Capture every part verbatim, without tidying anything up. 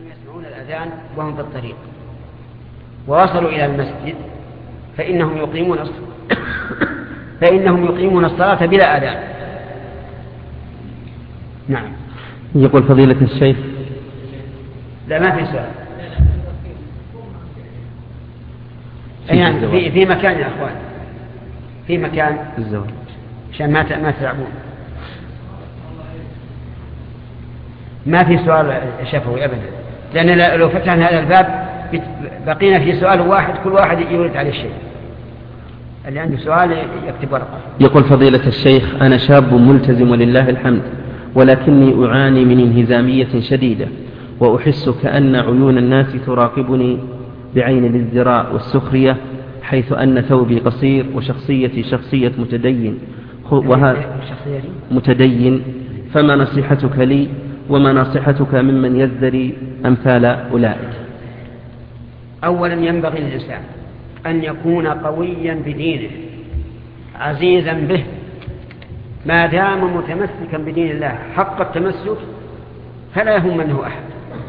يسمعون الأذان وهم في الطريق ووصلوا إلى المسجد فإنهم يقيمون الصلاة فإنهم يقيمون الصلاة بلا أذان. نعم. يقول فضيلة الشيخ. لا ما في سؤال. يعني في في مكان يا أخوان، في مكان الزواج عشان ما ما تلعبون. ما في سؤال شفوي أبدا، لأن لو فتحنا هذا الباب بقينا في سؤال واحد كل واحد يورد عليه الشيء. اللي عنده سؤال يكتب ورقة. يقول فضيلة الشيخ أنا شاب ملتزم ولله الحمد، ولكني أعاني من انهزامية شديدة، وأحس كأن عيون الناس تراقبني بعين الازدراء والسخرية، حيث أن ثوبي قصير وشخصيتي شخصية متدين وهذا متدين. فما نصيحتك لي وما نصيحتك ممن يزدري أمثال أولئك؟ أولا ينبغي للإنسان أن يكون قويا بدينه عزيزا به، ما دام متمسكا بدين الله حق التمسك فلا يهم منه أحد،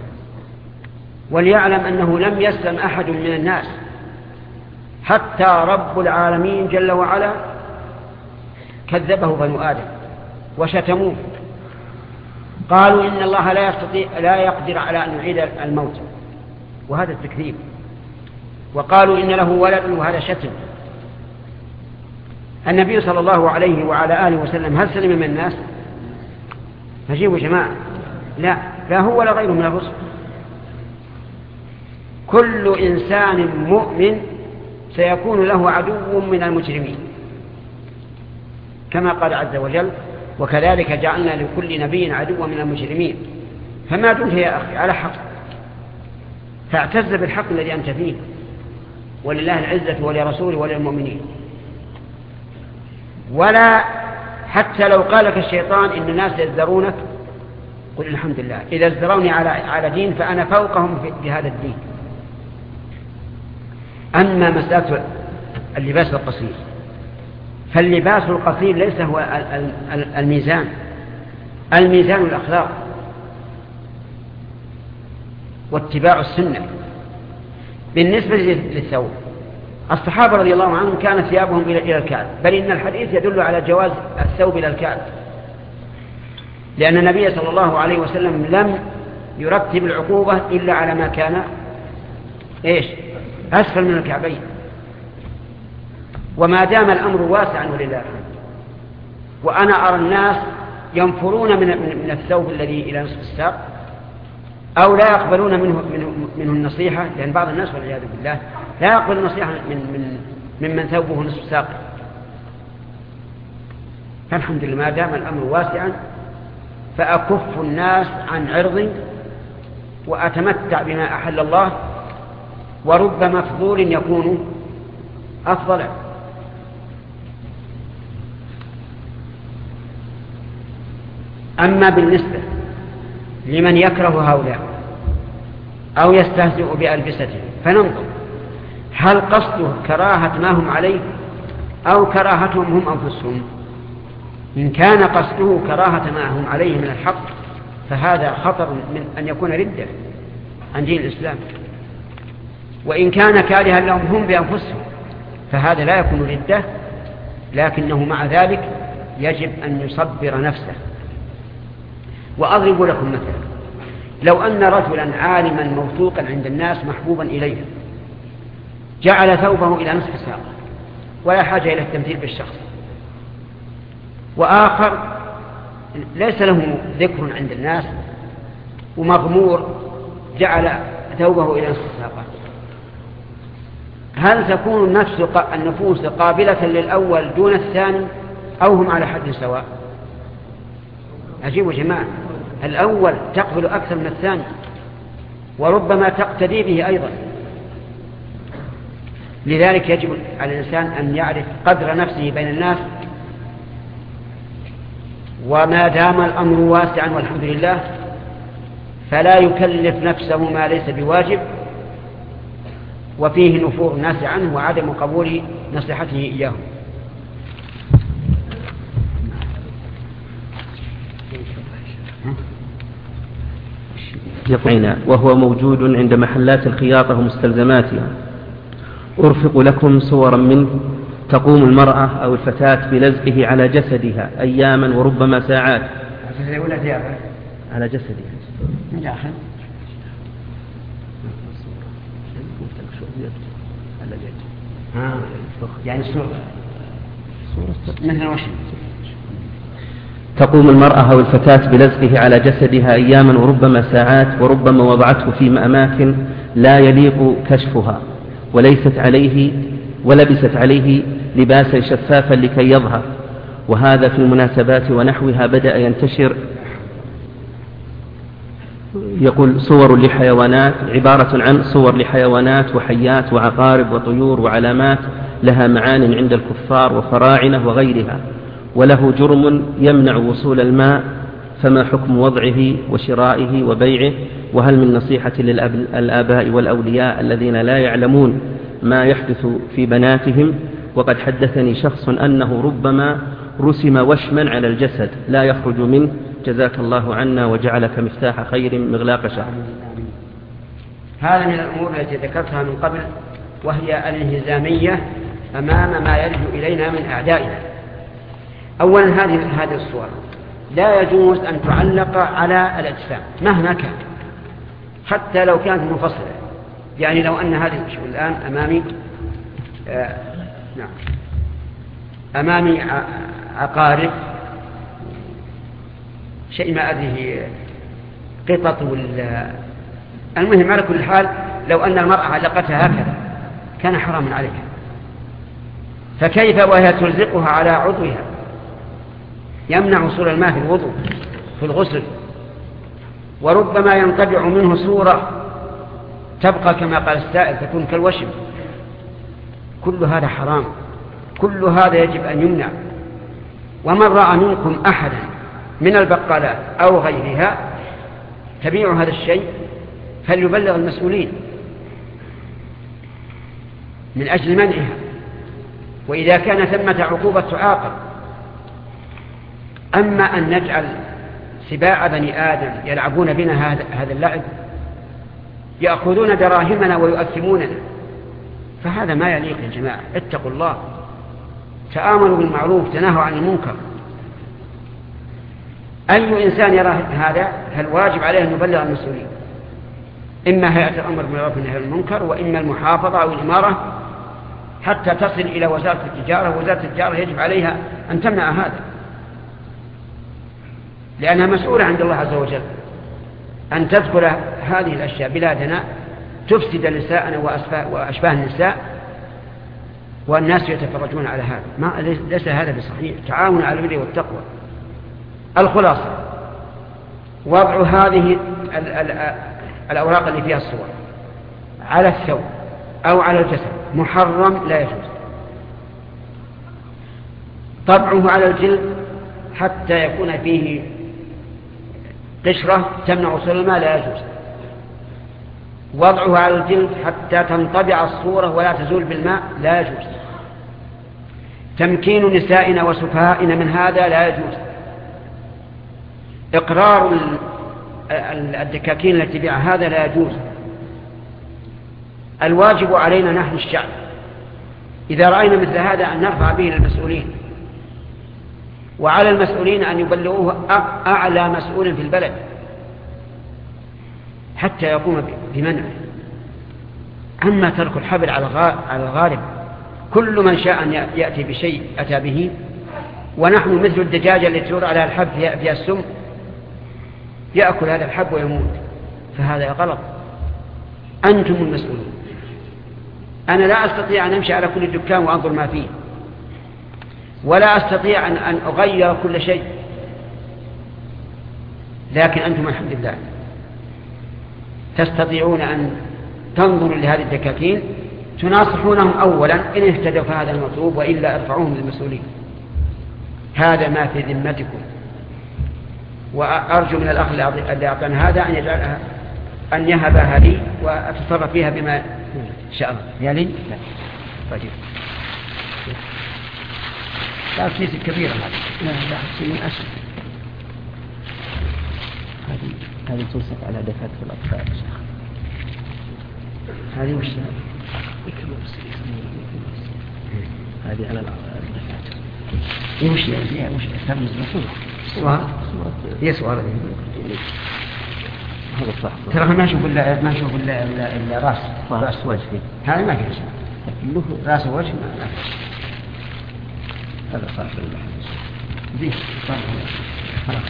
وليعلم أنه لم يسلم أحد من الناس، حتى رب العالمين جل وعلا كذبه بنو آدم وشتموه، قالوا إن الله لا يستطيع لا يقدر على أن يعيد الموت، وهذا التكذيب، وقالوا إن له ولد وهذا شتم. النبي صلى الله عليه وعلى آله وسلم هل سلم من الناس؟ فجيبوا جماعة، لا لا هو ولا غيره من الرسل. كل إنسان مؤمن سيكون له عدو من المجرمين كما قال عز وجل وكذلك جعلنا لكل نبي عدوا من المجرمين. فما دمت يا أخي على حق فاعتز بالحق الذي أنت فيه، ولله العزة ولرسوله وللمؤمنين. ولا حتى لو قال لك الشيطان إن الناس يزدرونك قل الحمد لله إذا ازدروني على على دين فأنا فوقهم في هذا الدين. أما مسألة اللباس القصير فاللباس القصير ليس هو الميزان، الميزان الأخلاق واتباع السنة. بالنسبة للثوب الصحابة رضي الله عنهم كانت ثيابهم إلى الكعب، بل إن الحديث يدل على جواز الثوب إلى الكعب، لأن النبي صلى الله عليه وسلم لم يرتب العقوبة إلا على ما كان إيش أسفل من الكعبين. وما دام الأمر واسعا ولله الحمد، وأنا أرى الناس ينفرون من من الثوب الذي إلى نصف الساق أو لا يقبلون منه منه, منه النصيحة، لأن بعض الناس والعياذ بالله لا يقبل النصيحة من من ممن ثوبه نصف الساق. فالحمد لله ما دام الأمر واسعا فأكف الناس عن عرض وأتمتع بما أحل الله، ورب مفضول يكون أفضل. أما بالنسبة لمن يكره هؤلاء أو يستهزئ بألبستهم فننظر هل قصده كراهة ما هم عليه أو كراهتهم هم أنفسهم. إن كان قصده كراهة ما هم عليه من الحق فهذا خطر من أن يكون ردة عن دين الإسلام، وإن كان كارها لهم هم بأنفسهم فهذا لا يكون ردة، لكنه مع ذلك يجب أن يصبر نفسه. وأضرب لكم مثلا، لو أن رجلا عالما موثوقا عند الناس محبوبا إليه جعل ثوبه إلى نصف ساقه ولا حاجة إلى التمثيل بالشخص، وآخر ليس له ذكر عند الناس ومغمور جعل ثوبه إلى نصف ساقه، هل تكون النفس النفوس قابلة للأول دون الثاني أو هم على حد سواء؟ أجيبوا جماعة، الأول تقبل أكثر من الثاني وربما تقتدي به أيضا. لذلك يجب على الإنسان أن يعرف قدر نفسه بين الناس، وما دام الأمر واسعا والحمد لله فلا يكلف نفسه ما ليس بواجب وفيه نفور الناس عنه وعدم قبول نصيحته إياهم. يقول وهو موجود عند محلات الخياطة ومستلزماتها. أرفق لكم صورا منه. تقوم المرأة أو الفتاة بلزقه على جسدها أياما وربما ساعات. على جسدها يعني صورة مثل وشم. تقوم المرأة أو الفتاة بلزقه على جسدها أياما وربما ساعات، وربما وضعته في أماكن لا يليق كشفها، وليست عليه ولبست عليه لباسا شفافا لكي يظهر، وهذا في المناسبات ونحوها بدأ ينتشر. يقول صور لحيوانات، عبارة عن صور لحيوانات وحيات وعقارب وطيور وعلامات لها معان عند الكفار وفراعنة وغيرها، وله جرم يمنع وصول الماء، فما حكم وضعه وشرائه وبيعه؟ وهل من نصيحة للآباء والأولياء الذين لا يعلمون ما يحدث في بناتهم؟ وقد حدثني شخص أنه ربما رسم وشما على الجسد لا يخرج منه. جزاك الله عنا وجعلك مفتاح خير مغلاق شر. هذا من الأمور التي ذكرتها من قبل، وهي الانهزامية أمام ما يرجع إلينا من أعدائنا. أولا هذه هذه الصور لا يجوز أن تعلق على الأجسام مهما كان، حتى لو كانت منفصلة. يعني لو أن هذه الآن أمامي آه نعم أمامي عقارب شيء ما أدري قطط ولا المهم، على كل حال لو أن المرأة علقتها هكذا كان حراما عليها، فكيف وهي تلزقها على عضوها يمنع وصول الماء في الوضوء في الغسل، وربما ينطبع منه صورة تبقى كما قال السائل تكون كالوشم. كل هذا حرام، كل هذا يجب أن يمنع. ومن رأى منكم أحدا من البقالات أو غيرها تبيع هذا الشيء فليبلغ المسؤولين من أجل منعها، وإذا كان ثمة عقوبة تعاقب. أما أن نجعل سباع بني آدم يلعبون بنا هذا اللعب، يأخذون دراهمنا ويؤثموننا، فهذا ما يليق يا جماعة. اتقوا الله، تآمروا بالمعروف، تناهوا عن المنكر. أي إنسان يرى هذا فالواجب عليه أن يبلغ المسؤولين، إما هيئة الأمر بالمعروف والنهي عن المنكر، وإما المحافظة أو الإمارة، حتى تصل إلى وزارة التجارة. وزارة التجارة يجب عليها أن تمنع هذا، لأنها مسؤولة عند الله عز وجل أن تدخل هذه الأشياء بلادنا تفسد نساءنا وأشباه النساء، والناس يتفرجون على هذا. ما ليس هذا بصحيح. تعاون على البر والتقوى. الخلاصة وضع هذه الأوراق اللي فيها الصور على الثوب أو على الجسد محرم، لا يجوز. طبعه على الجلد حتى يكون فيه قشرة تمنع وصول الماء، لا يجوز. وضعه على الجلد حتى تنطبع الصورة ولا تزول بالماء، لا يجوز. تمكين نسائنا وسفهائنا من هذا لا يجوز. إقرار الدكاكين التي تبيع هذا لا يجوز. الواجب علينا نحن الشعب إذا رأينا مثل هذا أن نرفع به للمسؤولين، وعلى المسؤولين أن يبلغوه أعلى مسؤول في البلد حتى يقوم بمنعه. أما ترك الحبل على الغالب، كل من شاء أن يأتي بشيء أتى به، ونحن مثل الدجاجة التي تدور على الحب فيها السم يأكل هذا الحب ويموت، فهذا غلط. أنتم المسؤولون. أنا لا أستطيع أن أمشي على كل دكان وأنظر ما فيه، ولا أستطيع أن, أن أغير كل شيء، لكن أنتم الحمد لله تستطيعون أن تنظروا لهذه الدكاكين، تناصحونهم أولا إن اهتدوا فهذا المطلوب، وإلا ارفعوهم للمسؤولين. هذا ما في ذمتكم. وأرجو من الأخ اللي أعطانا هذا أن يجعلها أن يهبها لي وأتصرف فيها بما شاء الله. يا لي لا طيب لا كيس كبيرة هذه. لا لا من أسف هذه هذه توصف على دفاتر الأطفال شيخ. هذه وش هذه على الدفاتر. إيه وش هي وش ترمز صور هي صور هذا صح. ترى ما أشوف إلا ما أشوف إلا إلا إلا راس راس وجه هذا ما في شيء له راس وجه ما هذا صح بالله. دي صح خلاص.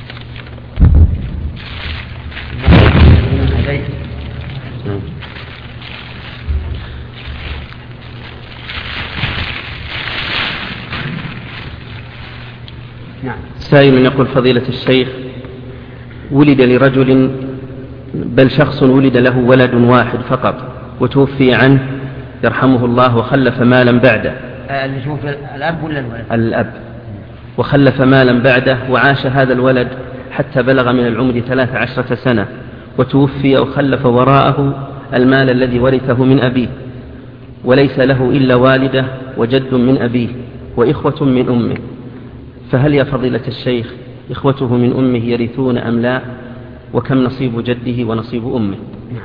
نعم. سائل يقول فضيلة الشيخ ولد لرجل بل شخص ولد له ولد واحد فقط وتوفي عنه يرحمه الله وخلف مالا بعده. اللي شوف الأب ولا الولد؟ الأب. وخلف مالا بعده وعاش هذا الولد حتى بلغ من العمر ثلاث عشرة سنة وتوفي وخلف وراءه المال الذي ورثه من أبيه وليس له إلا والدة وجد من أبيه وإخوة من أمه، فهل يا فضيلة الشيخ إخوته من أمه يرثون أم لا؟ وكم نصيب جده ونصيب أمه؟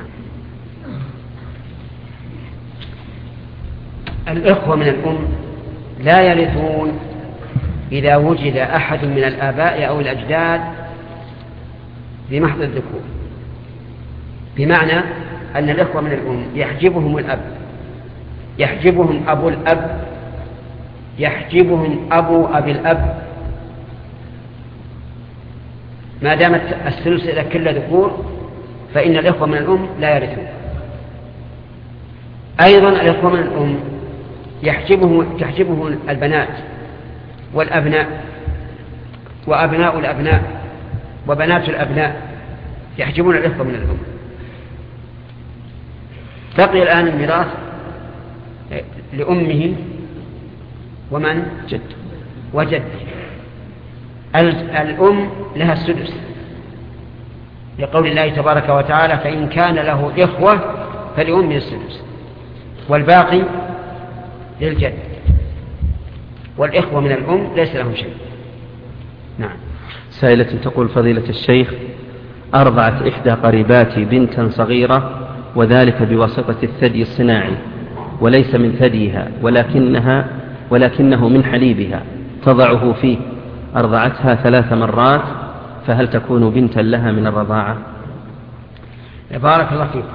الإخوة من الأم لا يرثون إذا وجد أحد من الآباء أو الأجداد بمحض الذكور، بمعنى أن الإخوة من الأم يحجبهم الأب، يحجبهم أبو الأب، يحجبهم أبو أبي الأب، ما دامت الثلث إذا كل ذكور فإن الإخوة من الأم لا يرثون. أيضا الإخوة من الأم يحجبهم تحجبهم البنات والأبناء وأبناء الأبناء وبنات الأبناء، يحجبون الإخوة من الأم. بقي الآن الميراث لأمه ومن جد وجده. الأم لها السدس لقول الله تبارك وتعالى فإن كان له إخوة فلأمه السدس والباقي للجد، والإخوة من الأم ليس لهم شيء. نعم. سائلة تقول فضيلة الشيخ أرضعت إحدى قريباتي بنتا صغيرة وذلك بواسطة الثدي الصناعي وليس من ثديها ولكنها ولكنه من حليبها تضعه فيه، أرضعتها ثلاث مرات، فهل تكون بنتا لها من الرضاعة؟ بارك الله فيك.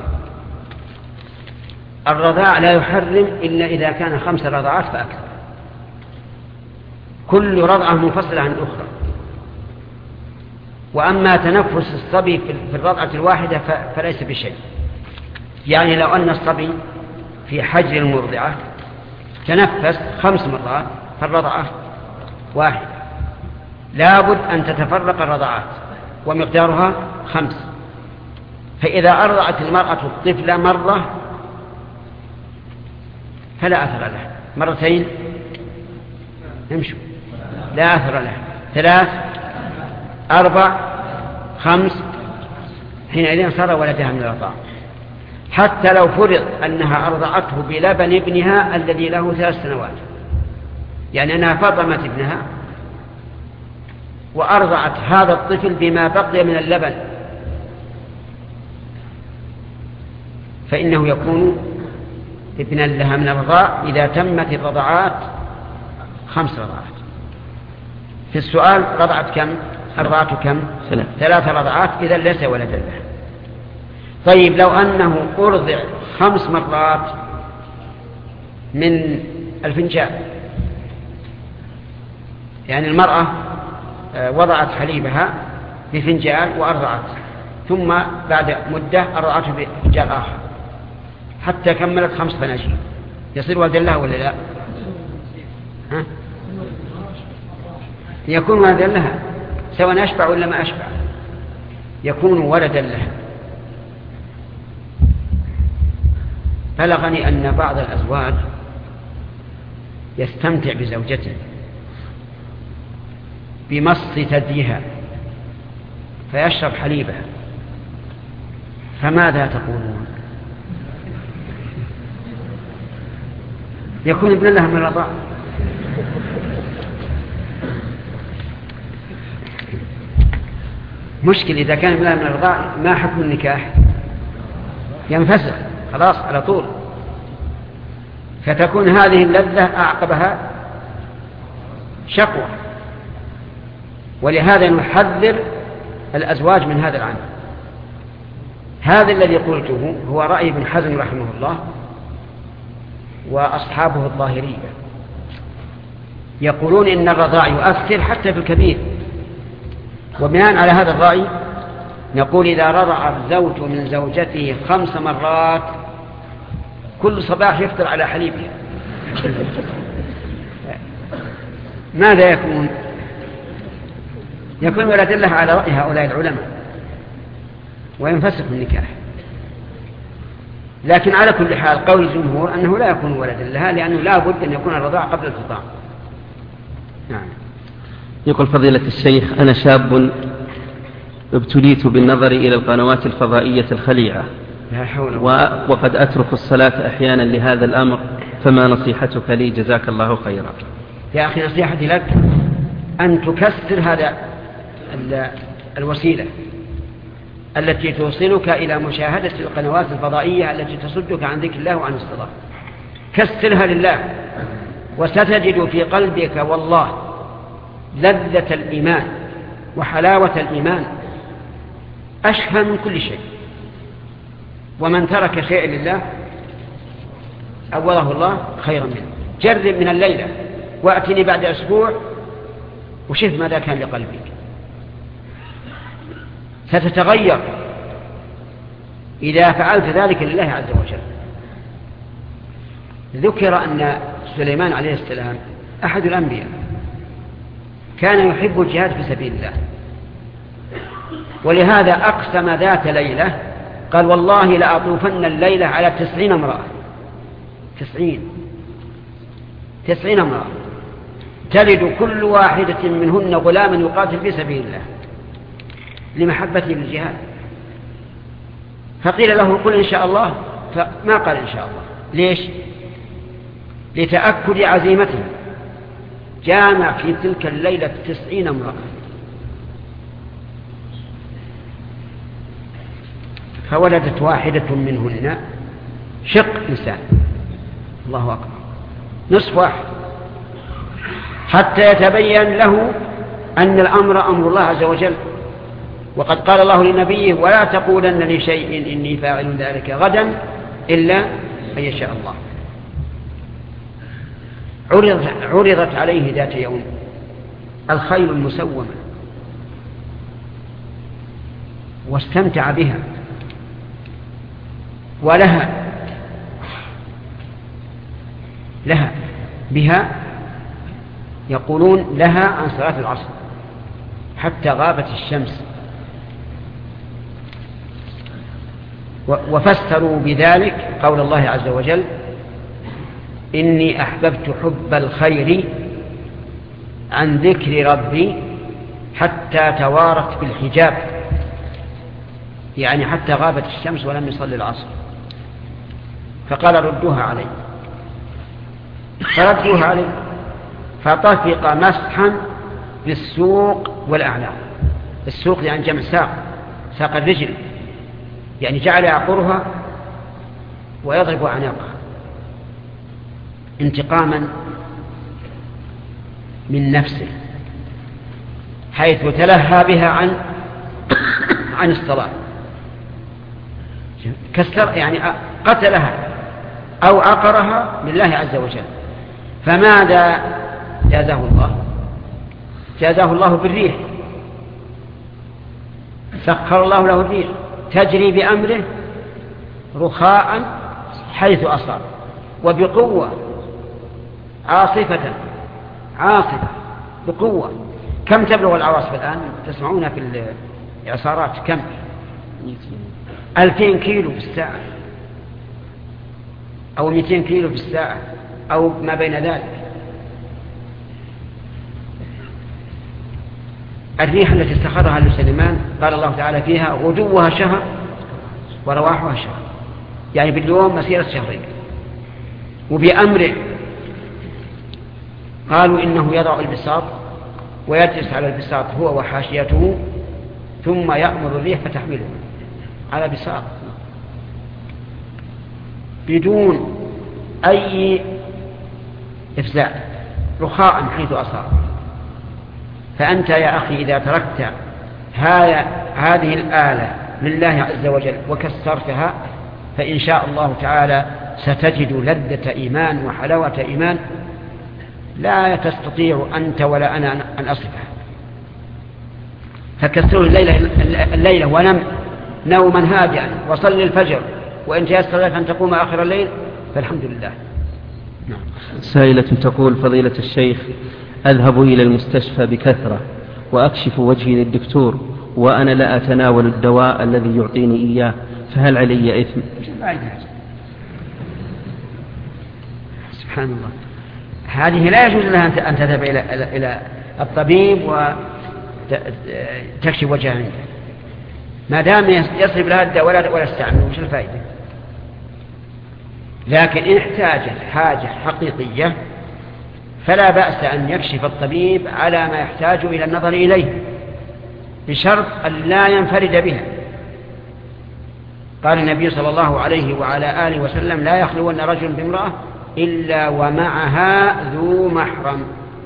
الرضاع لا يحرم إلا إذا كان خمس رضعات فأكثر، كل رضعة منفصلة عن الأخرى. وأما تنفس الصبي في الرضعة الواحدة فليس بشيء، يعني لو أن الصبي في حجر المرضعة تنفس خمس مرات فالرضعة واحدة، لابد أن تتفرق الرضعات ومقدارها خمس. فإذا أرضعت المرأة الطفل مرة فلا أثر لها، مرتين امشوا لا أثر لها، ثلاث أربع خمس، حينئذ صار ولدها من الرضاعة. حتى لو فرض أنها أرضعته بلبن ابنها الذي له ثلاث سنوات، يعني أنها فطمت ابنها وأرضعت هذا الطفل بما بقي من اللبن، فإنه يكون ابنا لها من الرضاع إذا تمت الرضعات خمس رضعات. في السؤال رضعت كم؟ أرضعت كم؟ ثلاث, ثلاث رضعات، إذا ليس ولدا لها. طيب لو أنه أرضع خمس مرات من الفنجان، يعني المرأة وضعت حليبها بفنجان وأرضعت، ثم بعد مدة أرضعته بفنجان آخر حتى كملت خمس فناجين، يصير ولدا لها ولا لا؟ ها؟ يكون ولدا لها سواء أشبع ولا ما أشبع، يكون ولدا لها. بلغني أن بعض الأزواج يستمتع بزوجته بمص ثديها فيشرب حليبها، فماذا تقولون؟ يكون ابن لها من الرضاعة. مشكل إذا كان من الرضاع ما حكم النكاح؟ ينفسخ خلاص على طول، فتكون هذه اللذة أعقبها شقوة. ولهذا نحذر الأزواج من هذا العمل. هذا الذي قلته هو رأي ابن حزم رحمه الله وأصحابه الظاهرية، يقولون إن الرضاع يؤثر حتى في الكبير. وبناء على هذا الرأي نقول إذا رضع الزوج من زوجته خمس مرات كل صباح يفطر على حليبها ماذا يكون؟ يكون ولد الله على رأي هؤلاء العلماء وينفسخ النكاح. لكن على كل حال قول الجمهور أنه لا يكون ولد لها، لأنه لا بد أن يكون الرضاع قبل الفطام. نعم. يقول فضيلة الشيخ: أنا شاب ابتليت بالنظر إلى القنوات الفضائية الخليعة وقد أترك الصلاة أحيانا لهذا الأمر، فما نصيحتك لي جزاك الله خيرا؟ يا أخي نصيحتي لك أن تكسر هذا الوسيلة التي توصلك إلى مشاهدة القنوات الفضائية التي تصدك عن ذكر الله وعن الصلاة. كسرها لله، وستجد في قلبك والله لذة الإيمان وحلاوة الإيمان أشهى من كل شيء. ومن ترك شيئا لله أوله الله خيرا منه. جرب من الليلة وأتني بعد أسبوع وشوف ماذا كان لقلبك، ستتغير إذا فعلت ذلك لله عز وجل. ذكر أن سليمان عليه السلام أحد الأنبياء كان يحب الجهاد في سبيل الله، ولهذا أقسم ذات ليلة قال: والله لأطوفن الليلة على تسعين امرأة. تسعين تسعين امرأة تلد كل واحدة منهن غلاما يقاتل في سبيل الله لمحبته للجهاد. فقيل له: قل إن شاء الله، فما قال إن شاء الله. ليش؟ لتأكد عزيمته. جامع في تلك الليلة تسعين امرأة. فولدت واحدة منهن شق إنسان. الله أكبر، نصف واحد، حتى يتبين له أن الأمر أمر الله عز وجل. وقد قال الله لنبيه: ولا تقولن لشيء إني فاعل ذلك غدا إلا أن يشاء الله. عرضت, عرضت عليه ذات يوم الخيل المسومة واستمتع بها، ولها لها بها يقولون لها عن صلاة العصر حتى غابت الشمس. وفسروا بذلك قول الله عز وجل: إني أحببت حب الخير عن ذكر ربي حتى توارت بالحجاب، يعني حتى غابت الشمس ولم يصلي العصر. فقال: ردوها علي. فردوها علي فطفق مسحا بالسوق والأعناق. السوق يعني جمع ساق، ساق الرجل، يعني جعل يعقرها ويضرب أعناقها انتقاما من نفسه، حيث تلهى بها عن عن الصلاة. كسر يعني قتلها أو عقرها لله عز وجل. فماذا جازاه الله؟ جازاه الله بالريح. سخر الله له الريح تجري بأمره رخاء حيث أصاب، وبقوة عاصفة عاصفة بقوة. كم تبلغ العواصف الآن؟ تسمعون في الإعصارات كم؟ ألفين كيلو في الساعة أو مئتين كيلو في الساعة أو ما بين ذلك. الريح التي استخرها لسليمان قال الله تعالى فيها: غدوها شهر ورواحها شهر، يعني باليوم مسيرة شهرين. وبأمره قالوا إنه يضع البساط ويجلس على البساط هو وحاشيته ثم يأمر الريح فتحمله على بساط بدون أي إفزاء رخاء حيث أصاب. فأنت يا أخي إذا تركت هذه الآلة لله عز وجل وكسرتها فإن شاء الله تعالى ستجد لذة إيمان وحلاوة إيمان لا تستطيع أنت ولا أنا أن أصفها. فكسره الليلة, الليلة ونم نوما هادئا وصل الفجر، وإن تيسر لك أن تقوم آخر الليل فالحمد لله. نعم. سائلة تقول: فضيلة الشيخ، أذهب إلى المستشفى بكثرة وأكشف وجهي للدكتور وأنا لا أتناول الدواء الذي يعطيني إياه، فهل علي إثم؟ سبحان الله، هذه لا يجوز لها أن تذهب إلى إلى الطبيب وتكشف وجهها عنده ما دام يصرف لها الدواء ولا يستعمل، وش الفائدة؟ لكن إن احتاجت حاجة حقيقية فلا بأس أن يكشف الطبيب على ما يحتاج إلى النظر إليه بشرط أن لا ينفرد بها. قال النبي صلى الله عليه وعلى آله وسلم: لا يخلون رجل بامرأة إلا ومعها ذو محرم.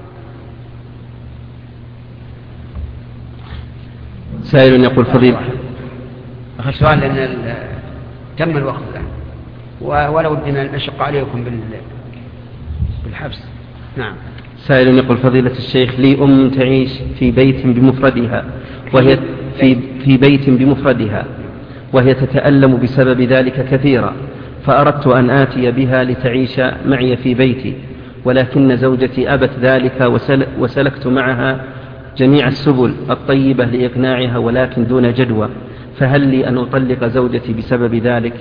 سائل يقول: فضيلة آخر سؤال لأن تم الوقت الآن ولو بدنا نشق عليكم بالحبس. نعم. سائل يقول: فضيلة الشيخ، لي أم تعيش في بيت بمفردها وهي في في بيت بمفردها وهي تتألم بسبب ذلك كثيرا، فأردت أن آتي بها لتعيش معي في بيتي، ولكن زوجتي أبت ذلك وسلكت معها جميع السبل الطيبة لإقناعها ولكن دون جدوى، فهل لي أن أطلق زوجتي بسبب ذلك؟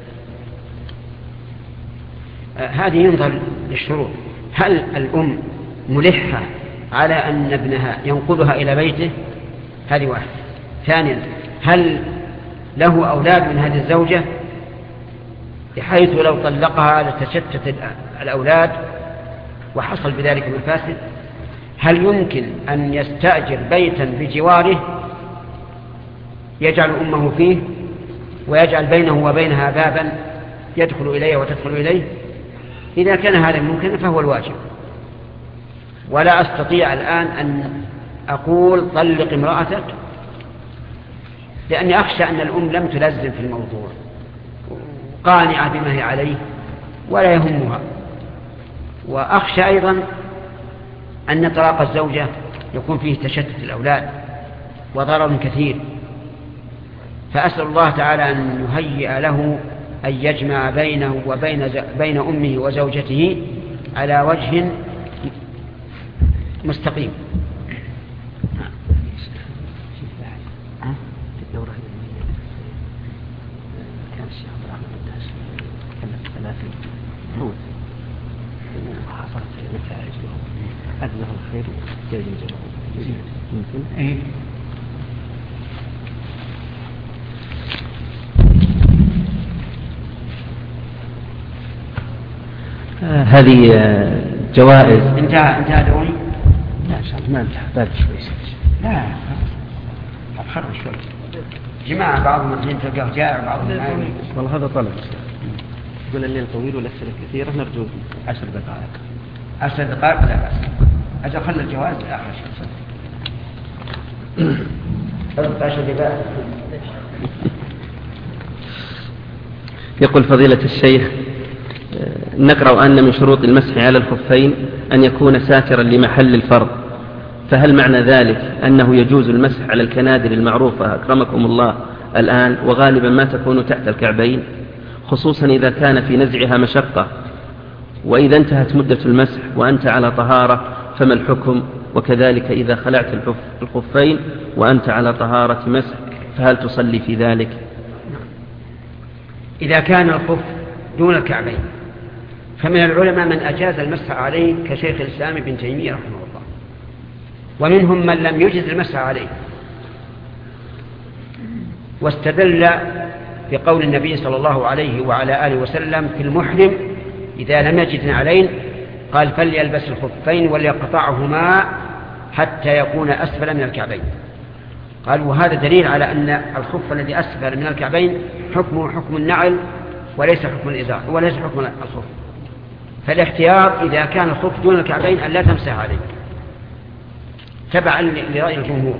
هذه ينظر للشروط. هل الأم ملحة على أن ابنها ينقلها إلى بيته؟ هذه واحدة. ثانيا، هل له أولاد من هذه الزوجة بحيث لو طلقها لتشتت الأولاد وحصل بذلك مفاسد؟ هل يمكن أن يستأجر بيتا بجواره يجعل أمه فيه ويجعل بينه وبينها بابا يدخل إليه وتدخل إليه؟ إذا كان هذا ممكن فهو الواجب. ولا أستطيع الآن أن أقول طلق امرأتك، لأني أخشى أن الأم لم تلزم في الموضوع قانعة بما هي عليه ولا يهمها، وأخشى أيضا أن طلاق الزوجة يكون فيه تشتت الأولاد وضرر كثير. فأسأل الله تعالى أن يهيئ له أن يجمع بينه وبين بين أمه وزوجته على وجه مستقيم. أدنه الخير جاي جمعه ممكن. إيه؟ آه هذه آه جوائز. انتهى انتهى دوري؟ لا إن شاء الله ما انتهى، باقي شوي. لا خرج شوي. جماعة بعضهم الحين تلقاه جائع بعضهم نايم. والله هذا طلب. يقول الليل طويل والأسئلة كثيرة، نرجو عشر دقائق. عشر دقائق لا بأس. أجل خلى الجواز لآخر شيء. صدق عشر دقائق. يقول فضيلة الشيخ: نقرأ أن من شروط المسح على الخفين أن يكون ساترا لمحل الفرض، فهل معنى ذلك أنه يجوز المسح على الكنادر المعروفة أكرمكم الله الآن وغالبا ما تكون تحت الكعبين، خصوصا إذا كان في نزعها مشقة؟ وإذا انتهت مدة المسح وأنت على طهارة فما الحكم؟ وكذلك إذا خلعت الخفين وأنت على طهارة مسح فهل تصلي في ذلك؟ إذا كان الخف دون الكعبين فمن العلماء من أجاز المسح عليه كشيخ الإسلام ابن تيمية رحمه الله، ومنهم من لم يجز المسح عليه، واستدل بقول النبي صلى الله عليه وعلى آله وسلم في المحرم إذا لم يجد نعلين قال فليلبس الخفين وليقطعهما حتى يكون أسفل من الكعبين. قالوا وهذا دليل على أن الخف الذي أسفل من الكعبين حكمه حكم النعل وليس حكم الإزار وليس حكم الخف. فالاحتياط إذا كان الخف دون الكعبين أن لا تمسح عليه تبعا لرأي الجمهور.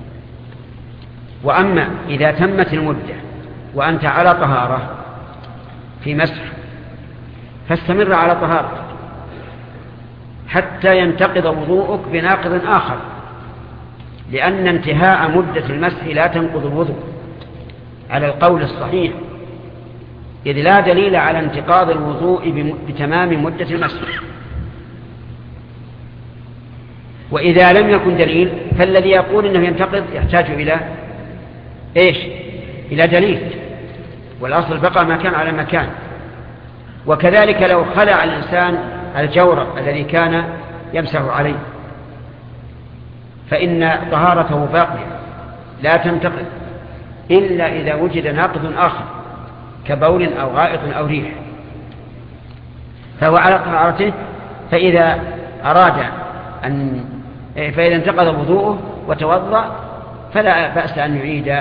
وأما إذا تمت المدة وأنت على طهارة في مسح فاستمر على طهارتك حتى ينتقض وضوءك بناقض آخر، لأن انتهاء مدة المسح لا تنقض الوضوء على القول الصحيح، إذ لا دليل على انتقاض الوضوء بتمام مدة المسح. وإذا لم يكن دليل فالذي يقول إنه ينتقض يحتاج إلى إيش؟ إلى دليل، والأصل بقى ما كان على مكان. وكذلك لو خلع الإنسان الجورب الذي كان يمسح عليه فإن طهارته باقية لا تنتقض إلا إذا وجد ناقض آخر كبول أو غائط أو ريح، فهو على طهارته. فإذا أراد أن فإذا انتقض وضوءه وتوضأ فلا بأس أن يعيد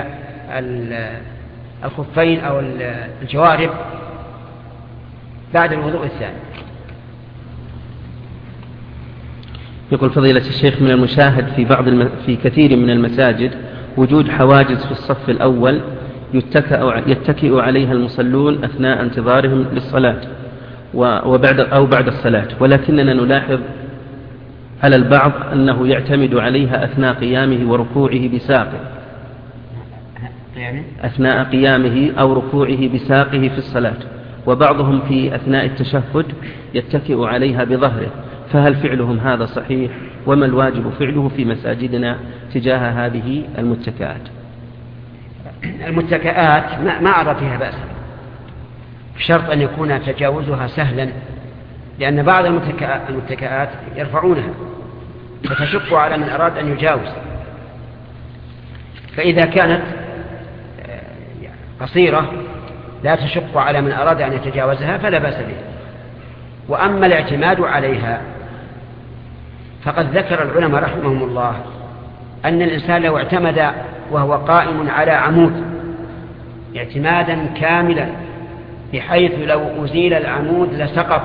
الخفين أو الجوارب بعد الوضوء الثاني. يقول فضيلة الشيخ من المشاهد في بعض الم... في كثير من المساجد وجود حواجز في الصف الأول يتكئ, يتكئ عليها المصلون أثناء انتظارهم للصلاة وبعد أو بعد الصلاة، ولكننا نلاحظ على البعض أنه يعتمد عليها أثناء قيامه وركوعه بساقه أثناء قيامه أو ركوعه بساقه في الصلاة، وبعضهم في أثناء التشهد يتكئ عليها بظهره، فهل فعلهم هذا صحيح؟ وما الواجب فعله في مساجدنا تجاه هذه المتكئات؟ المتكئات ما أرى فيها بأس، بشرط أن يكون تجاوزها سهلا، لأن بعض المتكئات يرفعونها فتشق على من أراد أن يجاوز. فإذا كانت قصيرة لا تشق على من أراد أن يتجاوزها فلا بأس به. وأما الاعتماد عليها فقد ذكر العلماء رحمهم الله أن الإنسان لو اعتمد وهو قائم على عمود اعتمادا كاملا بحيث لو أزيل العمود لسقط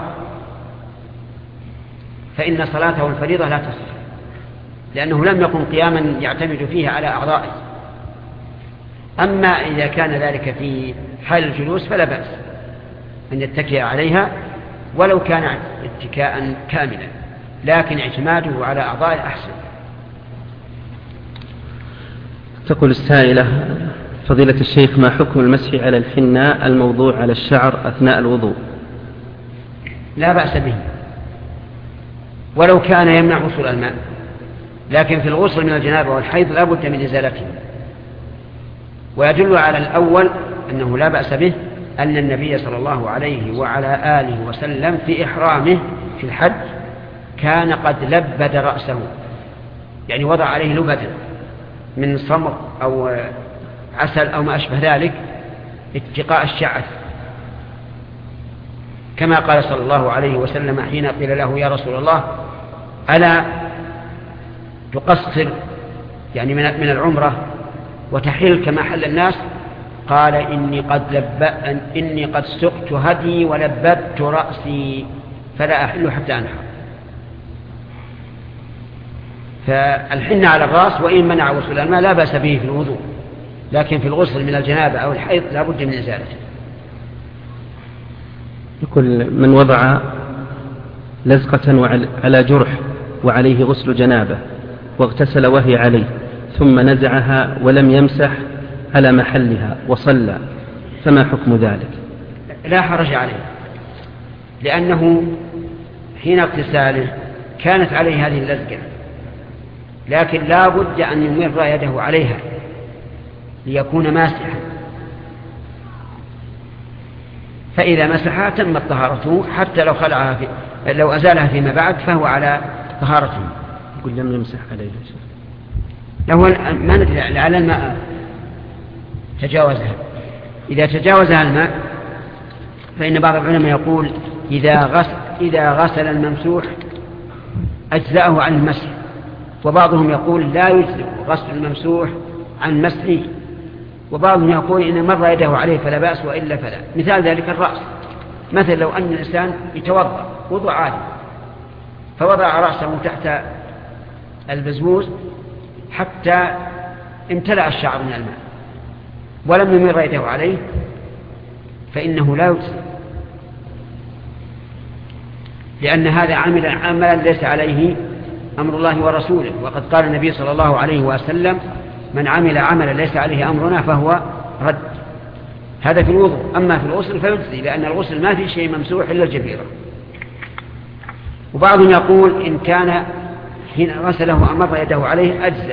فإن صلاته الفريضة لا تصح، لأنه لم يكن قياما يعتمد فيه على أعضائه. أما إذا كان ذلك في حال الجلوس فلا بأس أن يتكئ عليها ولو كان اتكاء كاملا، لكن اعتماده على أعضاء أحسن. تقول السائلة فضيلة الشيخ ما حكم المسح على الحناء الموضوع على الشعر أثناء الوضوء؟ لا بأس به ولو كان يمنع وصول الماء، لكن في الغسل من الجنابة والحيض لا بد من إزالته. ويدل على الأول أنه لا بأس به أن النبي صلى الله عليه وعلى آله وسلم في إحرامه في الحج كان قد لبد رأسه، يعني وضع عليه لبدا من صمغ أو عسل أو ما أشبه ذلك اتقاء الشعث، كما قال صلى الله عليه وسلم حين قيل له يا رسول الله ألا تقصر يعني من العمرة وتحل كما حل الناس؟ قال إني قد, لب... إني قد سقت هدي ولبدت رأسي فلا أحل حتى أنحر. فالحنة على الرأس وإن منع وصول الماء لا بأس به في الوضوء، لكن في الغسل من الجنابة أو الحيض لا بد من إزالته. يقول من وضع لزقة على جرح وعليه غسل جنابة واغتسل وهي عليه ثم نزعها ولم يمسح على محلها وصلى فما حكم ذلك؟ لا حرج عليه، لأنه حين اغتساله كانت عليه هذه اللزقة، لكن لا بد أن يمر يده عليها ليكون ماسحا، فإذا مسحها تمت طهارته حتى لو خلعها في لو أزالها فيما بعد فهو على طهارته. يقول لم يمسح عليها لو ما ندري لعل الماء تجاوزها، إذا تجاوزها الماء فإن بعض العلماء يقول إذا غسل, إذا غسل الممسوح أجزأه عن المسح، وبعضهم يقول لا يجزئ غسل الممسوح عن مسحه، وبعضهم يقول إن مر يده عليه فلا بأس وإلا فلا. مثال ذلك الرأس، مثل لو أن الإنسان يتوضأ وضوء عادي فوضع رأسه تحت البزوز حتى امتلأ الشعر من الماء ولم يمر يده عليه فإنه لا يجزي، لأن هذا عمل عملا ليس عليه أمر الله ورسوله. وقد قال النبي صلى الله عليه وسلم: من عمل عملا ليس عليه أمرنا فهو رد. هذا في الوضوء. أما في الغسل فيجزي، لأن الغسل ما في شيء ممسوح إلا الجبيرة. وبعضهم يقول إن كان حين غسله أمر يده عليه أجزأ،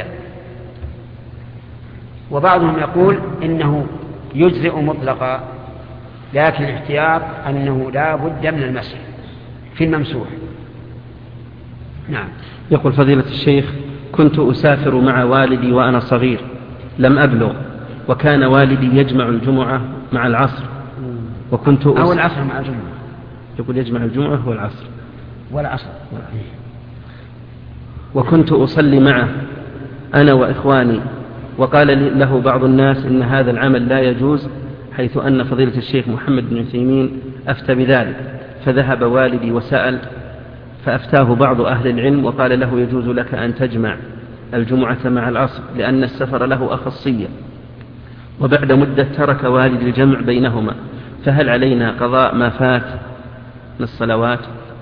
وبعضهم يقول إنه يجزئ مطلقا، لكن الاحتياط أنه لا بد من المسح في الممسوح. نعم. يقول فضيلة الشيخ: كنت أسافر مع والدي وأنا صغير لم أبلغ، وكان والدي يجمع الجمعة مع العصر، وكنت أس... أو العصر مع الجمعة. يقول يجمع الجمعة والعصر والعصر وكنت أصلي معه أنا وإخواني، وقال له بعض الناس إن هذا العمل لا يجوز، حيث أن فضيلة الشيخ محمد بن عثيمين أفتى بذلك، فذهب والدي وسأل فأفتاه بعض أهل العلم وقال له: يجوز لك أن تجمع الجمعة مع العصر لأن السفر له أخصية. وبعد مدة ترك والدي الجمع بينهما، فهل علينا قضاء ما فات من الصلوات؟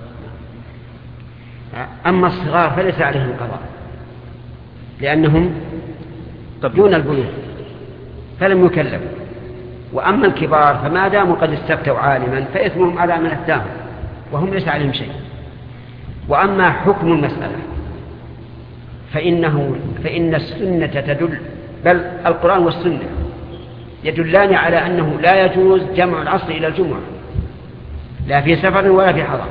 أما الصغار فليس عليهم قضاء، لأنهم دون البلوغ فلم يكلفوا. وأما الكبار فما داموا قد استفتوا عالما فإثمهم على من أفتاهم وهم ليس عليهم شيء. وأما حكم المسألة فإنه فإن السنة تدل، بل القرآن والسنة يدلان على أنه لا يجوز جمع العصر إلى الجمعة، لا في سفر ولا في حضر.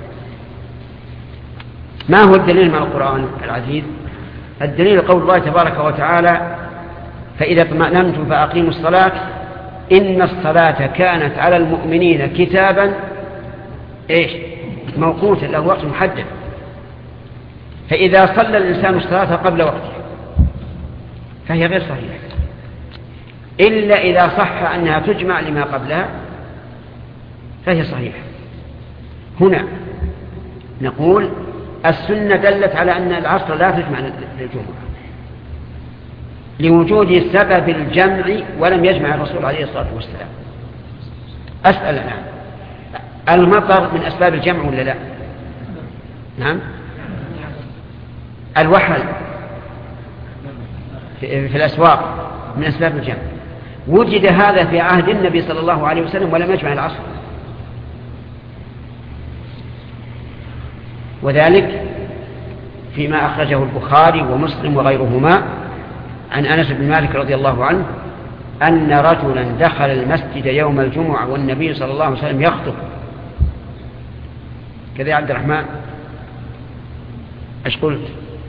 ما هو الدليل مع القرآن العزيز؟ الدليل قول الله تبارك وتعالى: فإذا اطمأننتم فأقيموا الصلاة إن الصلاة كانت على المؤمنين كتابا إيش موقوتا، له وقت محدد. فإذا صلى الإنسان الصلاة قبل وقتها فهي غير صحيحة، إلا إذا صح أنها تجمع لما قبلها فهي صحيحة. هنا نقول السنة دلت على أن العصر لا تجمع للجمعة لوجود سبب الجمع، ولم يجمع الرسول عليه الصلاة والسلام. أسأل الآن: المطر من أسباب الجمع ولا لا؟ نعم. الوحل في, في الأسواق من أسباب الجمع. وجد هذا في عهد النبي صلى الله عليه وسلم ولم يجمع العصر، وذلك فيما أخرجه البخاري ومسلم وغيرهما عن أنس بن مالك رضي الله عنه أن رجلا دخل المسجد يوم الجمعة والنبي صلى الله عليه وسلم يخطب. كذا يا عبد الرحمن ايش قلت؟